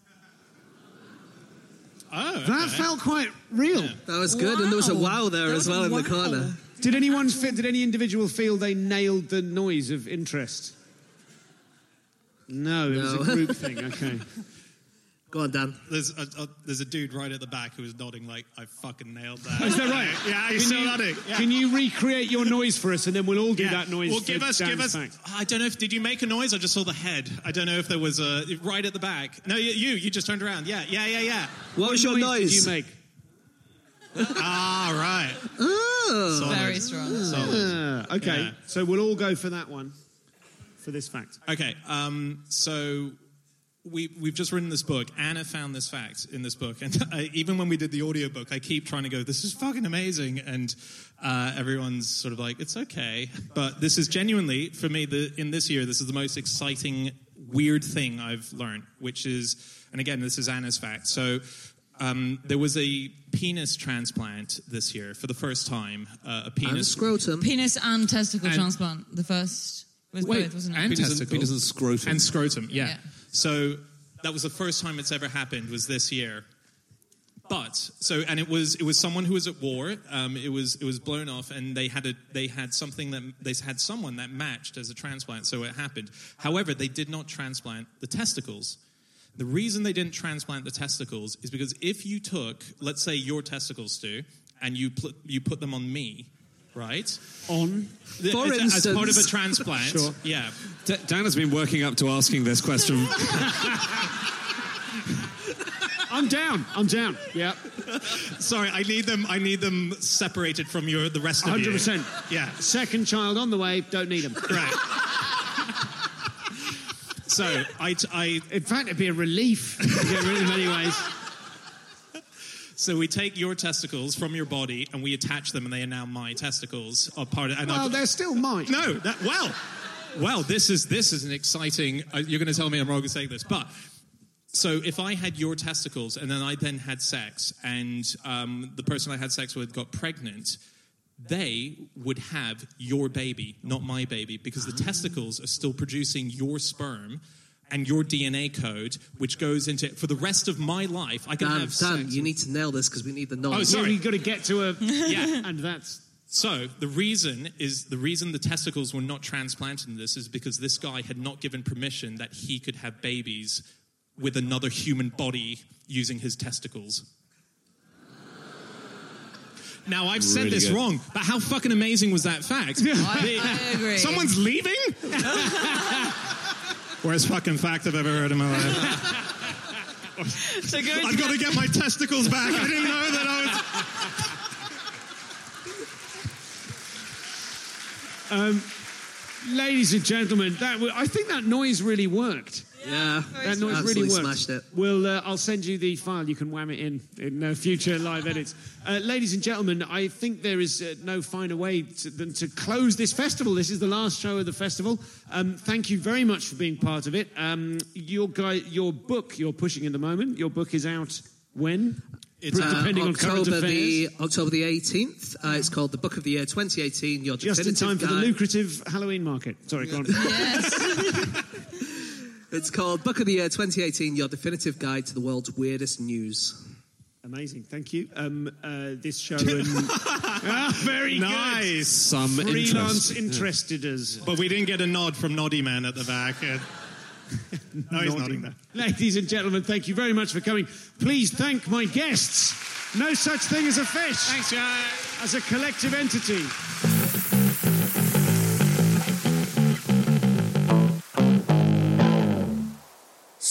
Oh, okay. That felt quite real. Yeah. That was good, Wow. and there was a wow there There as was a well in wow. the corner. Did anyone? Fe- did any individual feel they nailed the noise of interest? No, it was No. a group thing. Okay. Go on, Dan. There's a, a, there's a dude right at the back who was nodding like, I fucking nailed that. Is that right? Yeah, Can he's still you, nodding. Yeah. Can you recreate your noise for us, and then we'll all do Yeah. that noise? Well, for give us, Dan's give us. fact. I don't know if did you make a noise? I just saw the head. I don't know if there was a right at the back. No, you, you, you just turned around. Yeah, yeah, yeah, yeah. What was your noise? Did you make? Ah, right. Oh. Solid. Very strong. Solid. Ah, okay, Yeah. so we'll all go for that one for this fact. Okay, um, so we, we've just written this book. Anna found this fact in this book. And I, even when we did the audiobook, I keep trying to go, this is fucking amazing. And uh, everyone's sort of like, it's okay. But this is genuinely, for me, the, in this year, this is the most exciting, weird thing I've learned, which is, and again, this is Anna's fact. So um, there was a penis transplant this year for the first time. Uh, a penis. And scrotum. Penis and testicle And- transplant. The first was Wait, both, wasn't it? and Penis and- testicle. penis and scrotum. And scrotum, yeah. Yeah. So that was the first time it's ever happened, was this year. But so, and it was it was someone who was at war. Um, it was it was blown off, and they had a they had something that they had someone that matched as a transplant. So it happened. However, they did not transplant the testicles. The reason they didn't transplant the testicles is because if you took, let's say, your testicles, Stu, and you pl- you put them on me, right? On? For as, instance. as part of a transplant, Sure. yeah. D- Dan has been working up to asking this question. I'm down. I'm down. Yeah. Sorry, I need them. I need them separated from your the rest of one you. hundred percent. Yeah. Second child on the way. Don't need them. Right. So I, I In fact, it'd be a relief to get rid of them in many ways. so we take your testicles from your body and we attach them, and they are now my testicles. Are part of. And Well, I've- they're still mine. no. That well, well. This is this is an exciting. Uh, you're going to tell me I'm wrong in saying this, but. So if I had your testicles and then I then had sex and um, the person I had sex with got pregnant, they would have your baby, not my baby, because the testicles are still producing your sperm and your D N A code, which goes into, for the rest of my life, I can Dan, have Dan, sex. you need to nail this because we need the knowledge. Oh, sorry. Yeah, you've got to get to a... Yeah. And that's... So the reason is the reason the testicles were not transplanted in this is because this guy had not given permission that he could have babies with another human body using his testicles. Now, I've said Really this good. wrong, but how fucking amazing was that fact? I, I agree. Someone's leaving? Worst fucking fact I've ever heard in my life. So going I've got to get my testicles back. I didn't know that I was... Um, ladies and gentlemen, that w- I think that noise really worked. Yeah, That noise absolutely really worked. smashed it. We'll, uh, I'll send you the file. You can wham it in in uh, future live edits. Uh, ladies and gentlemen, I think there is uh, no finer way to, than to close this festival. This is the last show of the festival. Um, thank you very much for being part of it. Um, your guy, your book you're pushing at the moment. Your book is out when? It's, Pre- uh, depending on current October affairs. the October the eighteenth. Uh, it's called the Book of the Year twenty eighteen. Your Just in definitive time for the guide- lucrative Halloween market. Sorry, go on. Yes. It's called Book of the Year twenty eighteen. Your definitive guide to the world's weirdest news. Amazing, thank you. Um, uh, this show and ah, very Nice. Some good. Freelance interest. interested us. But we didn't get a nod from Noddy Man at the back. Uh, no, he's nodding there. Ladies and gentlemen, thank you very much for coming. Please thank my guests. No such thing as a fish. Thanks, guys. As a collective entity.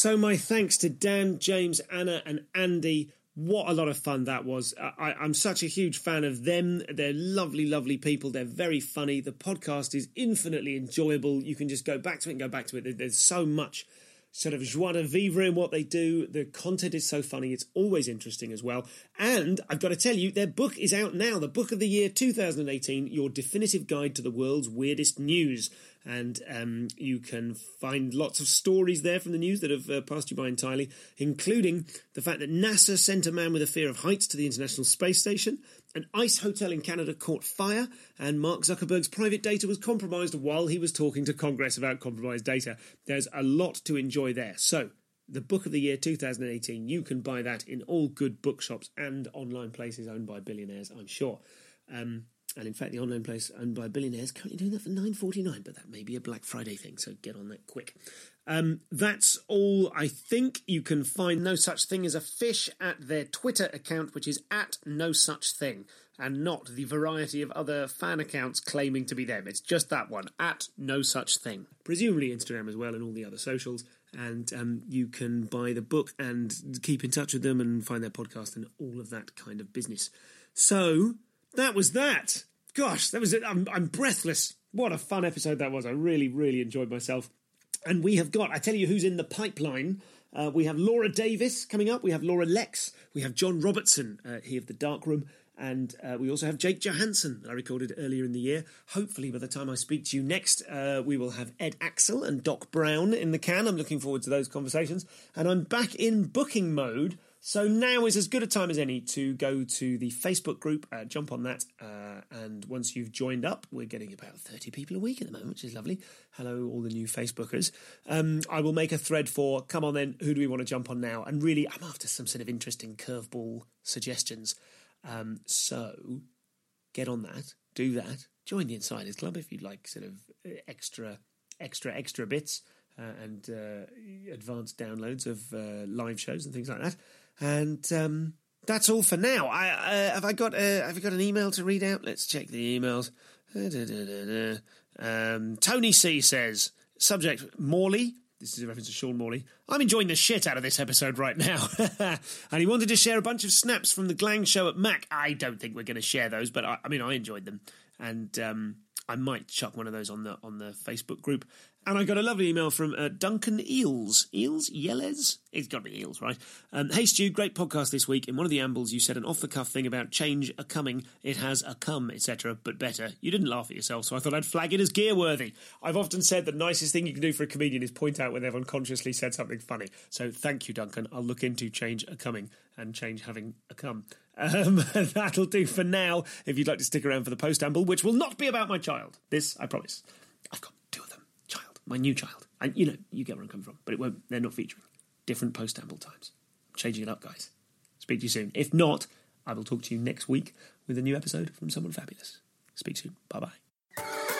So my thanks to Dan, James, Anna and Andy. What a lot of fun that was. I, I'm such a huge fan of them. They're lovely, lovely people. They're very funny. The podcast is infinitely enjoyable. You can just go back to it and go back to it. There's so much sort of joie de vivre in what they do. The content is so funny. It's always interesting as well. And I've got to tell you, their book is out now. The Book of the Year two thousand eighteen, Your Definitive Guide to the World's Weirdest News. And um, you can find lots of stories there from the news that have uh, passed you by entirely, including the fact that NASA sent a man with a fear of heights to the International Space Station, an ice hotel in Canada caught fire, and Mark Zuckerberg's private data was compromised while he was talking to Congress about compromised data. There's a lot to enjoy there. So, the Book of the Year two thousand eighteen, you can buy that in all good bookshops and online places owned by billionaires, I'm sure. Um... And in fact, the online place owned by billionaires currently doing that for nine forty-nine, but that may be a Black Friday thing, so get on that quick. Um, that's all I think. You can find No Such Thing as a Fish at their Twitter account, which is at No Such Thing, and not the variety of other fan accounts claiming to be them. It's just that one, at No Such Thing. Presumably Instagram as well and all the other socials. And um, you can buy the book and keep in touch with them and find their podcast and all of that kind of business. So... that was that. Gosh, that was it. I'm, I'm breathless. What a fun episode that was. I really, really enjoyed myself. And we have got, I tell you who's in the pipeline. Uh, we have Laura Davis coming up. We have Laura Lex. We have John Robertson, uh, he of The Dark Room. And uh, we also have Jake Johansson that I recorded earlier in the year. Hopefully by the time I speak to you next, uh, we will have Ed Axel and Doc Brown in the can. I'm looking forward to those conversations. And I'm back in booking mode. So now is as good a time as any to go to the Facebook group, uh, jump on that, uh, and once you've joined up, we're getting about thirty people a week at the moment, which is lovely. Hello, all the new Facebookers. Um, I will make a thread for, come on then, who do we want to jump on now? And really, I'm after some sort of interesting curveball suggestions. Um, so get on that, do that, join the Insiders Club if you'd like sort of extra, extra, extra bits uh, and uh, advanced downloads of uh, live shows and things like that. And um, that's all for now. I uh, have I got uh, have I got an email to read out? Let's check the emails. Da, da, da, da, da. Um, Tony C says, subject Morley. This is a reference to Sean Morley. I'm enjoying the shit out of this episode right now. And he wanted to share a bunch of snaps from the Glang show at Mac. I don't think we're going to share those, but I, I mean, I enjoyed them. And um, I might chuck one of those on the on the Facebook group. And I got a lovely email from uh, Duncan Eels. Eels? Yelez? It's got to be Eels, right? Um, hey, Stu, great podcast this week. In one of the ambles, you said an off-the-cuff thing about change a-coming. It has a come, et cetera, but better. You didn't laugh at yourself, so I thought I'd flag it as gear-worthy. I've often said the nicest thing you can do for a comedian is point out when they've unconsciously said something funny. So thank you, Duncan. I'll look into change a-coming and change having a come. Um, that'll do for now. If you'd like to stick around for the post-amble, which will not be about my child. This, I promise. I've got two of them. Child. My new child. And, you know, you get where I'm coming from. But it won't. They're not featuring. Different post-amble times. I'm changing it up, guys. Speak to you soon. If not, I will talk to you next week with a new episode from someone fabulous. Speak soon. Bye-bye.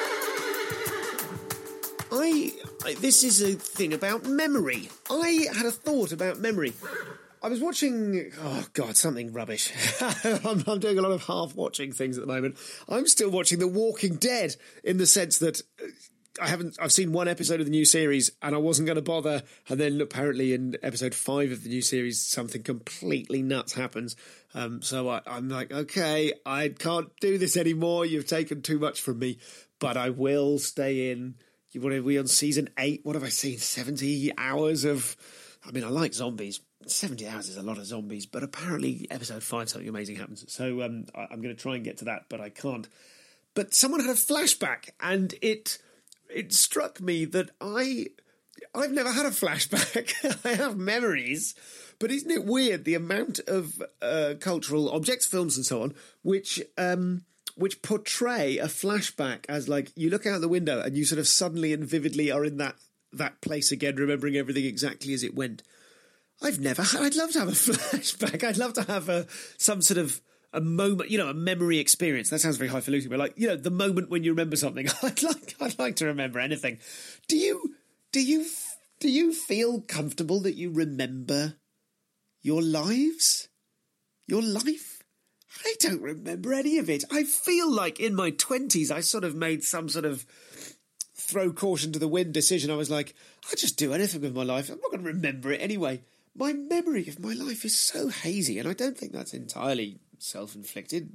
I, I this is a thing about memory. I had a thought about memory. I was watching, oh God, something rubbish. I'm, I'm doing a lot of half-watching things at the moment. I'm still watching The Walking Dead in the sense that I haven't, I've seen one episode of the new series and I wasn't going to bother. And then apparently in episode five of the new series, something completely nuts happens. Um, so I, I'm like, okay, I can't do this anymore. You've taken too much from me, but I will stay in. What are we on season eight? What have I seen? seventy hours of, I mean, I like zombies. seventy hours is a lot of zombies, but apparently episode five, something amazing happens. So um, I, I'm going to try and get to that, but I can't. But someone had a flashback, and it it struck me that I, I've never had a flashback. I have memories, but isn't it weird the amount of uh, cultural objects, films and so on, which... Um, which portray a flashback as like you look out the window and you sort of suddenly and vividly are in that that place again, remembering everything exactly as it went. I've never had, I'd love to have a flashback. I'd love to have a some sort of a moment, you know, a memory experience. That sounds very highfalutin, but like, you know, the moment when you remember something. I'd like I'd like to remember anything. Do you do you do you feel comfortable that you remember your lives? Your life? I don't remember any of it. I feel like in my twenties I sort of made some sort of throw caution to the wind decision. I was like, I'll just do anything with my life. I'm not going to remember it anyway. My memory of my life is so hazy, and I don't think that's entirely self-inflicted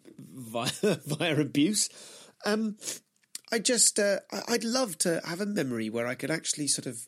via, via abuse. Um, I just, uh, I'd love to have a memory where I could actually sort of,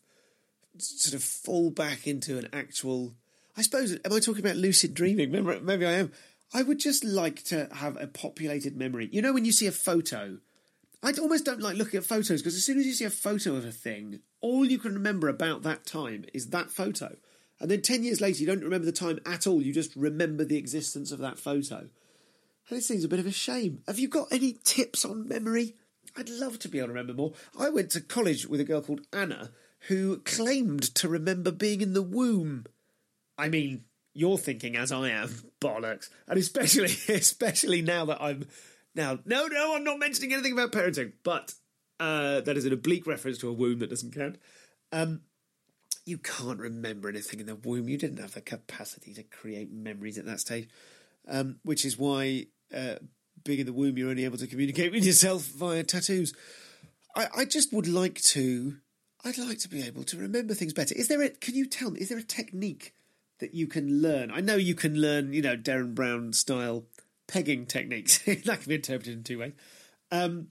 sort of fall back into an actual. I suppose, am I talking about lucid dreaming? Maybe, maybe I am. I would just like to have a populated memory. You know, when you see a photo, I almost don't like looking at photos because as soon as you see a photo of a thing, all you can remember about that time is that photo. And then ten years later, you don't remember the time at all. You just remember the existence of that photo. And it seems a bit of a shame. Have you got any tips on memory? I'd love to be able to remember more. I went to college with a girl called Anna who claimed to remember being in the womb. I mean, you're thinking as I am, bollocks. And especially, especially now that I'm... Now, no, no, I'm not mentioning anything about parenting, but uh, that is an oblique reference to a womb that doesn't count. Um, you can't remember anything in the womb. You didn't have the capacity to create memories at that stage, um, which is why uh, being in the womb, you're only able to communicate with yourself via tattoos. I, I just would like to... I'd like to be able to remember things better. Is there a... Can you tell me, is there a technique that you can learn? I know you can learn, you know, Derren Brown style pegging techniques. That can be interpreted in two ways. Um,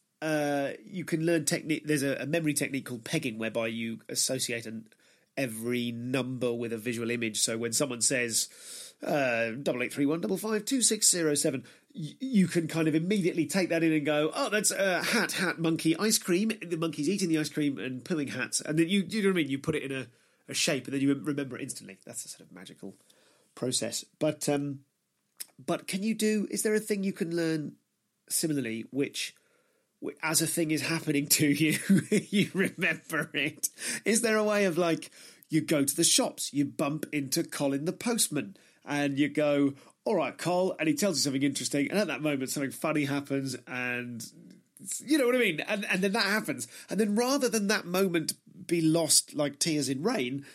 uh, you can learn technique. There's a, a memory technique called pegging, whereby you associate an, every number with a visual image. So when someone says uh, double eight three one double five two six zero seven, y- you can kind of immediately take that in and go, oh, that's a uh, hat, hat, monkey, ice cream. The monkey's eating the ice cream and pooing hats, and then you, you know what I mean. You put it in a, a shape, and then you remember it instantly. That's a sort of magical process. But um, but can you do? Is there a thing you can learn similarly, which, which as a thing is happening to you, you remember it? Is there a way of like you go to the shops, you bump into Colin the postman, and you go, all right, Col, and he tells you something interesting, and at that moment something funny happens, and you know what I mean? And, and then that happens. And then rather than that moment be lost like tears in rain,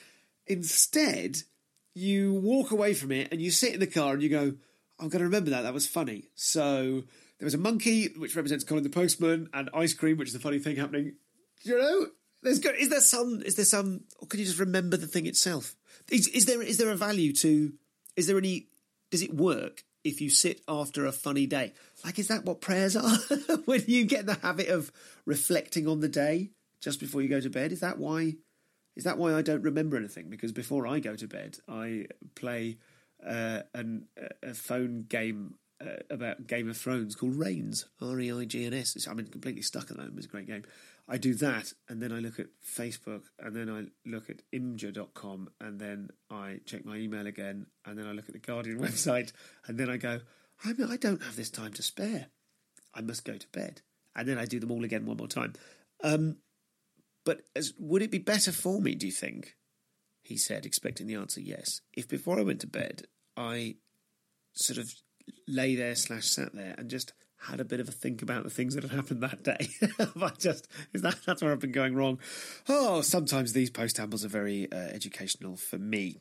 instead you walk away from it and you sit in the car and you go, I'm going to remember that. That was funny. So there was a monkey, which represents Colin the postman, and ice cream, which is a funny thing happening. You know, there's good. Is there some? Is there some? Or can you just remember the thing itself? Is, is there? Is there a value to? Is there any? Does it work if you sit after a funny day? Like, is that what prayers are? When you get in the habit of reflecting on the day just before you go to bed, is that why? Is that why I don't remember anything? Because before I go to bed, I play uh, an, a phone game uh, about Game of Thrones called Reigns, R E I G N S. I'm completely stuck at that. It's a great game. I do that, and then I look at Facebook, and then I look at imgur dot com, and then I check my email again, and then I look at the Guardian website, and then I go, I mean, I don't have this time to spare. I must go to bed. And then I do them all again one more time. Um, but as, would it be better for me, do you think, he said, expecting the answer yes, if before I went to bed, I sort of lay there slash sat there and just had a bit of a think about the things that had happened that day? I just, is that, that's where I've been going wrong. Oh, sometimes these post ambles are very uh, educational for me.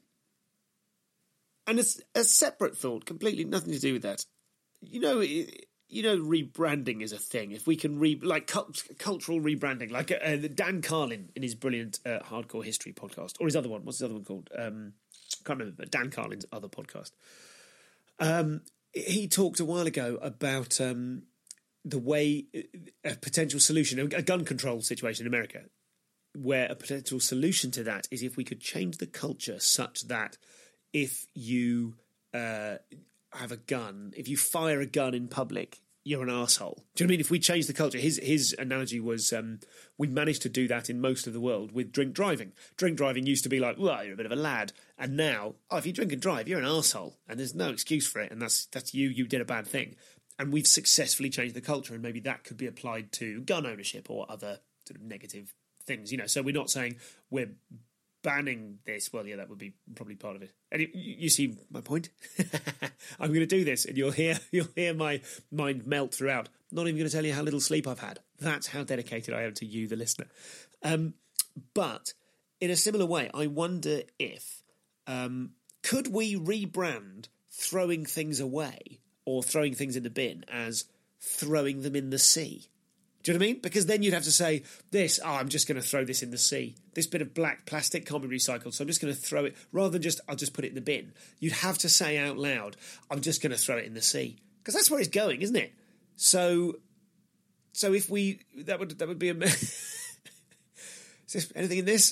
And a, a separate thought, completely nothing to do with that. You know, you know, rebranding is a thing. If we can re like cult, cultural rebranding, like uh, Dan Carlin in his brilliant uh, Hardcore History podcast, or his other one. What's his other one called? Um, can't remember. Dan Carlin's other podcast. Um, he talked a while ago about um, the way a potential solution, a gun control situation in America, where a potential solution to that is if we could change the culture such that if you uh, have a gun, if you fire a gun in public, you're an arsehole. Do you know what I mean? If we change the culture, his his analogy was um, we managed to do that in most of the world with drink driving. Drink driving used to be like, well, you're a bit of a lad. And now, oh, if you drink and drive, you're an arsehole. And there's no excuse for it. And that's that's you, you did a bad thing. And we've successfully changed the culture. And maybe that could be applied to gun ownership or other sort of negative things. You know, so we're not saying we're banning this. Well, yeah, that would be probably part of it. And it, you see my point? I'm going to do this, and you'll hear you'll hear my mind melt throughout. Not even going to tell you how little sleep I've had. That's how dedicated I am to you, the listener. Um, but in a similar way, I wonder if um, could we rebrand throwing things away or throwing things in the bin as throwing them in the sea? Do Do you know what I mean? Because then you'd have to say, this, oh, I'm just going to throw this in the sea. This bit of black plastic can't be recycled, so I'm just going to throw it, rather than just, I'll just put it in the bin. You'd have to say out loud, I'm just going to throw it in the sea. Because that's where it's going, isn't it? So, so if we, that would, that would be a... Is there anything in this?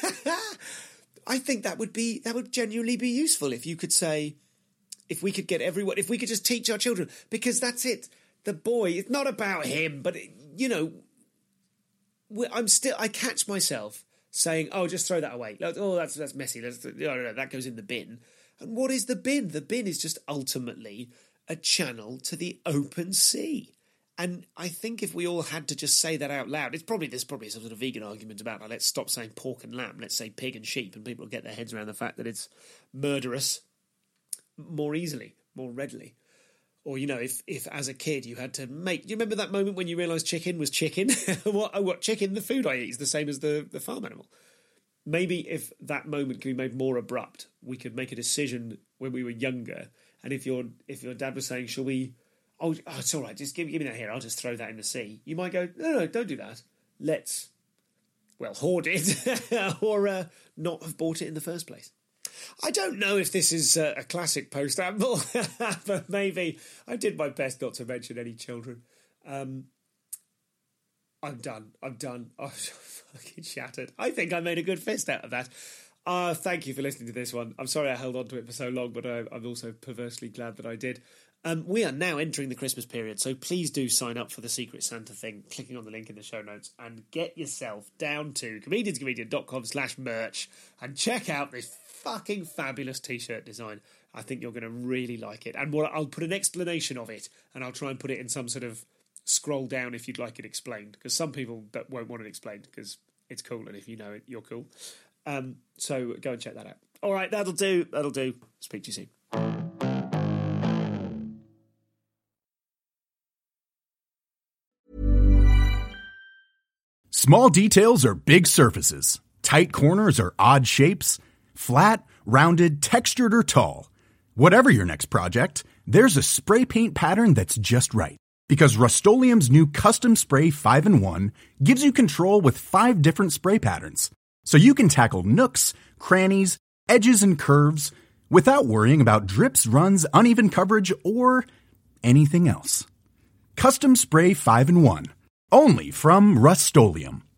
I think that would be, that would genuinely be useful if you could say, if we could get everyone, if we could just teach our children, because that's it. The boy, it's not about him, but, you know, I'm still, I catch myself saying, oh, just throw that away. Oh, that's that's messy. That's, no, no, no, that goes in the bin. And what is the bin? The bin is just ultimately a channel to the open sea. And I think if we all had to just say that out loud, it's probably, there's probably some sort of vegan argument about, like, let's stop saying pork and lamb, let's say pig and sheep, and people will get their heads around the fact that it's murderous more easily, more readily. Or, you know, if, if as a kid you had to make... Do you remember that moment when you realised chicken was chicken? what, oh, what, chicken, the food I eat, is the same as the, the farm animal. Maybe if that moment could be made more abrupt, we could make a decision when we were younger. And if your if your dad was saying, shall we... Oh, oh it's all right, just give, give me that here, I'll just throw that in the sea. You might go, no, no, don't do that. Let's, well, hoard it or uh, not have bought it in the first place. I don't know if this is uh, a classic post-amble, but maybe I did my best not to mention any children. Um, I'm done. I'm done. I'm fucking shattered. I think I made a good fist out of that. Uh, thank you for listening to this one. I'm sorry I held on to it for so long, but I, I'm also perversely glad that I did. Um, we are now entering the Christmas period, so please do sign up for the Secret Santa thing, clicking on the link in the show notes, and get yourself down to comedianscomedian.com slash merch and check out this fucking fabulous t-shirt design. I think you're going to really like it. And what, I'll put an explanation of it, and I'll try and put it in some sort of scroll down if you'd like it explained, because some people that won't want it explained because it's cool, and if you know it, you're cool. Um, so go and check that out. All right, that'll do. That'll do. Speak to you soon. Small details are big surfaces. Tight corners are odd shapes. Flat, rounded, textured, or tall. Whatever your next project, there's a spray paint pattern that's just right. Because Rust-Oleum's new Custom Spray five in one gives you control with five different spray patterns. So you can tackle nooks, crannies, edges, and curves without worrying about drips, runs, uneven coverage, or anything else. Custom Spray five in one. Only from Rust-Oleum.